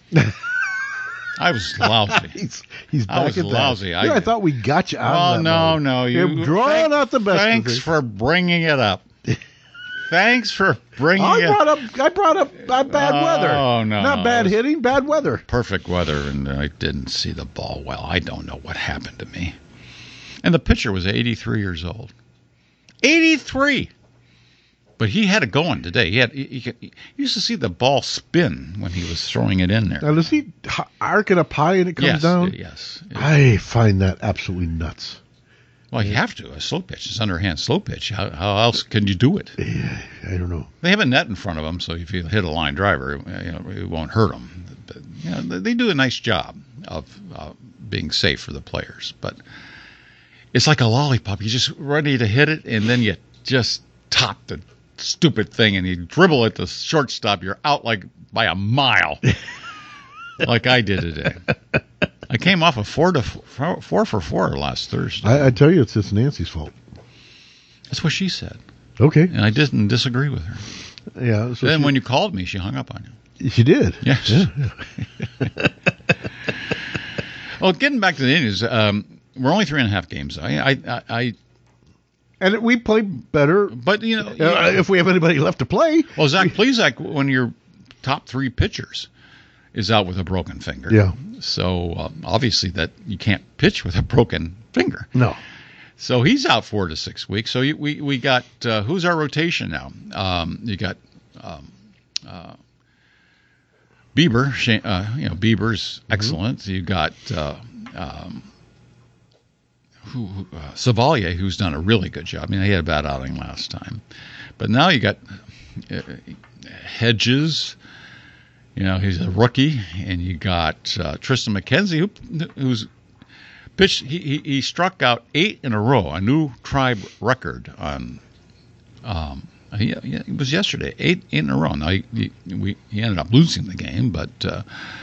I was lousy. he's he's I back was at lousy. that. I- Yeah, I thought we got you out Oh of that no, mode. no! You You're drawing thank- out the best. Thanks of it. for bringing it up. Thanks for bringing I it. brought up. I brought up uh, bad Oh, weather. no, not no, bad it was- hitting, bad weather. Perfect weather, and I didn't see the ball well. I don't know what happened to me. And the pitcher was eighty-three years old. eighty-three. But he had it going today. He had. He, he, he used to see the ball spin when he was throwing it in there. Now does he h- arc it up high and it comes yes, down? yes. I find that absolutely nuts. Well, you have to. A slow pitch. It's underhand slow pitch. How, how else can you do it? Yeah, I don't know. They have a net in front of them, so if you hit a line driver, you know, it won't hurt them. But, you know, they do a nice job of uh, being safe for the players. But it's like a lollipop. You're just ready to hit it, and then you just top the stupid thing, and you dribble at the shortstop. You're out like by a mile, like I did today. I came off of four to four, four for four last Thursday. I, I tell you, it's it's Nancy's fault. That's what she said, Okay. and I didn't disagree with her. Yeah. So then she, when you called me, she hung up on you. she did. Yes. Yeah, yeah. Well, getting back to the Indians, um, we're only three and a half games. I, I, I, I And we play better but you know, uh, if we have anybody left to play. well, Zach Plesac, one of your top three pitchers, is out with a broken finger. Yeah. So uh, obviously that you can't pitch with a broken finger. No. So he's out four to six weeks. So you, we we got uh, who's our rotation now? Um, you got um, uh, Bieber. Shane- Uh, you know Bieber's excellent. Mm-hmm. You got uh, um, who uh, Savalier, who's done a really good job. I mean, he had a bad outing last time, but now you got uh, Hedges. You know, he's a rookie, and you got uh, Tristan McKenzie, who, who's pitched. He, he he struck out eight in a row, a new tribe record on. Um, he, he, it was yesterday, eight in a row. Now he, he we he ended up losing the game, but uh,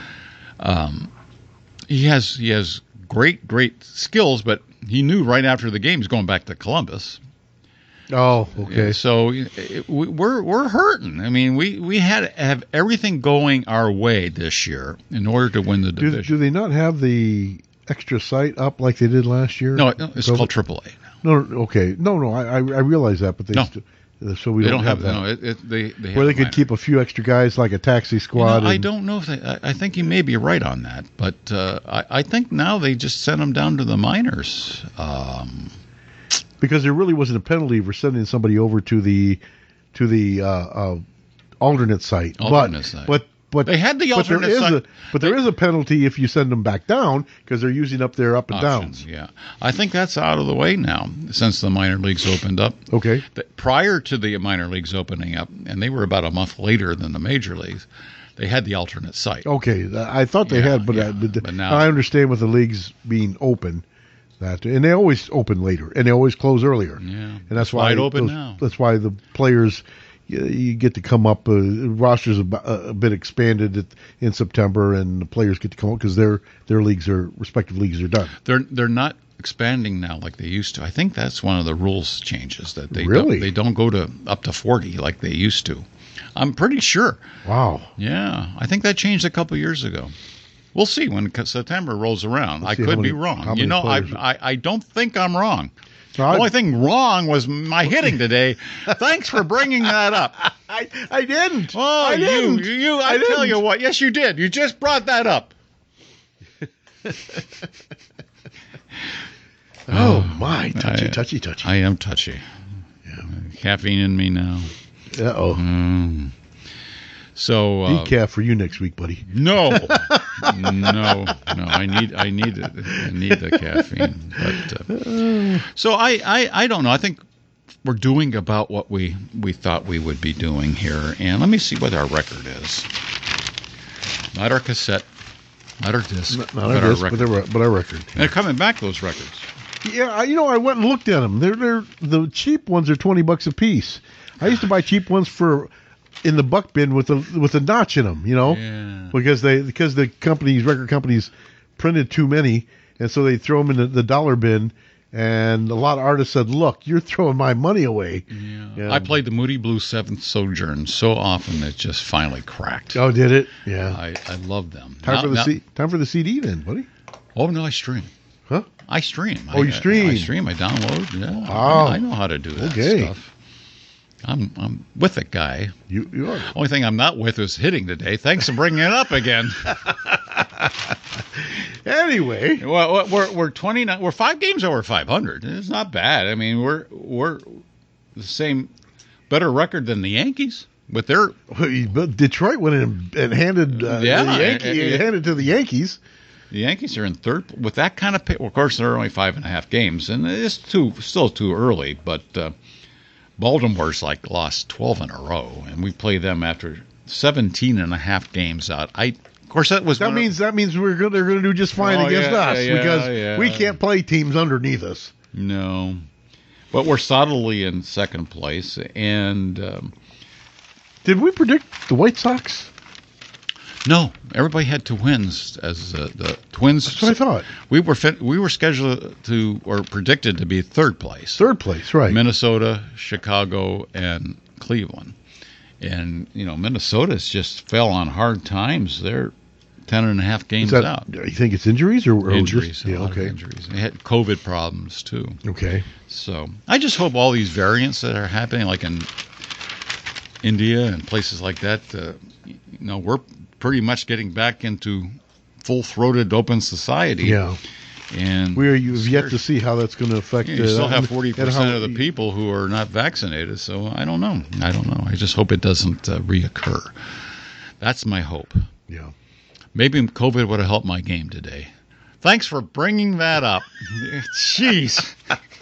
um, he has he has great great skills. But he knew right after the game he's going back to Columbus. Oh, okay. So it, we, we're we're hurting. I mean, we, we had to have everything going our way this year in order to win the Do, division. do they not have the extra site up like they did last year? no, it's So- called triple A now. No, no, okay. No, no, I I I realize that, but they No. st- so we They don't, don't have, that. no. It, it, they they have Where they a could minor. keep a few extra guys like a taxi You squad. know, I and- don't know if they. I, I think you may be right on that, but uh, I, I think now they just sent them down to the minors. Um, because there really wasn't a penalty for sending somebody over to the to the uh, uh, alternate site. Alternate but, site. But but They had the but there alternate is site. A, but there is a penalty if you send them back down because they're using up their up and options, downs. yeah. I think that's out of the way now since the minor leagues opened up. Okay. The- prior to the minor leagues opening up, and they were about a month later than the major leagues, they had the alternate site. Okay. I thought they Yeah, had, but, yeah, I, but, but now- I understand with the leagues being open. That and they always open later and they always close earlier. Yeah. And that's It's why wide open those- now. That's why the players you, you get to come up. Uh, rosters a, a bit expanded at, in September, and the players get to come up because their their leagues are respective leagues are done. They're they're not expanding now like they used to. I think that's one of the rules changes that they Really? don't, they don't go to up to forty like they used to. I'm pretty sure. Wow. Yeah, I think that changed a couple years ago. We'll see when September rolls around. We'll I see could how be many- how wrong. many You know, I, players- I I don't think I'm wrong. So The I, only thing wrong was my hitting today. Thanks for bringing that up. I, I didn't. Oh, I didn't. you, you! I, I tell didn't. you what. Yes, you did. You just brought that up. Oh my, touchy, I- touchy, touchy. I am touchy. Yeah. Caffeine in me now. Uh oh. Mm. So uh, Decaf for you next week, buddy. no, no, no. I need, I need, it. I need the caffeine. But uh, so I, I, I don't know. I think we're doing about what we we thought we would be doing here. And let me see what our record is. Not our cassette, not our disc, Not but our our disc, record. but our, but our record. And they're coming back, those records. Yeah, I- you know, I went and looked at them. They're they're the cheap ones are twenty bucks a piece. I used to buy cheap ones for in the buck bin with a with a notch in them, you know, Yeah. because they because the companies record companies printed too many, and so they throw them in the, the dollar bin. And a lot of artists said, "Look, you're throwing my money away." Yeah. Yeah. I played the Moody Blues Seventh Sojourn so often it just finally cracked. Oh, did it? Yeah. I, I love them. Time Now- for the now- C- time for the C D then, buddy. Oh no, I stream. Huh? I stream. Oh, I, you stream. I, I stream. I download. Yeah. Oh. I, I know how to do that Okay. stuff. I'm I'm with it, guy. You you are. Only thing I'm not with is hitting today. Thanks for bringing it up again. Anyway, Well, we're we're twenty-nine. We're five games over five hundred. It's not bad. I mean, we're we're the same, better record than the Yankees with their. but Detroit went in and handed uh, Yeah, the Yankee, it- it- handed to the Yankees. The Yankees are in third with that kind of. Well, of course, they're only five and a half games, and it's too still too early. But uh, Baltimore's like lost twelve in a row, and we play them after seventeen and a half games out. I. Of course, that was That one of- means that means we're good. They're going to do just fine Oh, against yeah, us yeah, because yeah. we can't play teams underneath us. No. But we're solidly in second place. And um, Did we predict the White Sox? no, everybody had two wins as uh, the Twins. That's what I thought. We were fin- we were scheduled to or predicted to be third place. Third place, right? Minnesota, Chicago, and Cleveland. And, you know, Minnesota's just fell on hard times. They're ten and a half Is games that, out. you think it's injuries or, or Injuries. Just, a yeah, lot of okay. injuries. They had COVID problems, too. Okay. So I just hope all these variants that are happening, like in India and places like that, uh, you know, we're pretty much getting back into full-throated open society. Yeah. And We are, you've yet to see how that's going to affect. you, know, you uh, still have and- forty and percent how- of the people who are not vaccinated. So I don't know. I don't know. I just hope it doesn't uh, reoccur. That's my hope. Yeah. Maybe COVID would have helped my game today. Thanks for bringing that up. Jeez.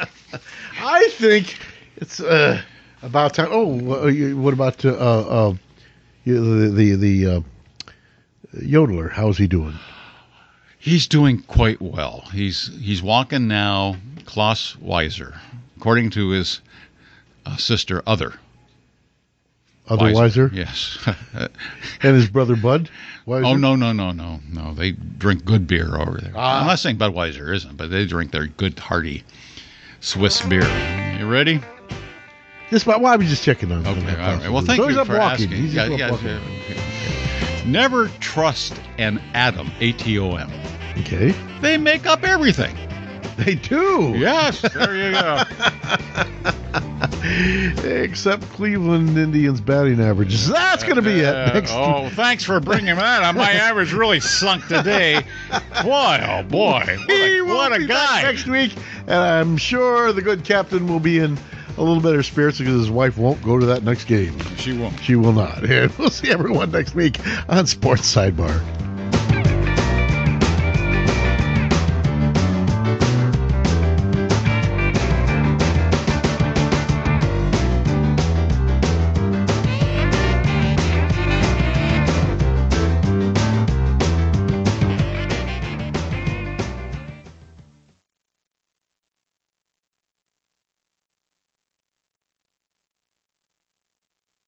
I think it's uh, about time. Oh, uh, you- what about uh, uh, you- the the the uh, yodeler? How's he doing? He's doing quite well. He's he's walking now, Klaus Weiser, according to his uh, sister, Other. Other Wiser Yes. and his brother Bud. Weiser? Oh, no, no, no, no, no. They drink good beer over there. Ah. I'm not saying Budweiser isn't, but they drink their good, hearty Swiss beer. You ready? Just well, I was just checking on. Okay, on that all right. Well, possibility. thank so he's you up for walking. asking. He's Yeah, just yeah, up walking. okay, okay. Never trust an atom, A T O M. Okay, They make up everything. they do. Yes, there you go. Except Cleveland Indians batting averages. That's going to be Uh, it. Next oh, thanks for bringing that up. My average really sunk today. Boy, oh boy. What He a, will what a be back guy. next week, and I'm sure the good captain will be in a little better spirits because his wife won't go to that next game. She won't. She will not. And we'll see everyone next week on Sports Sidebar.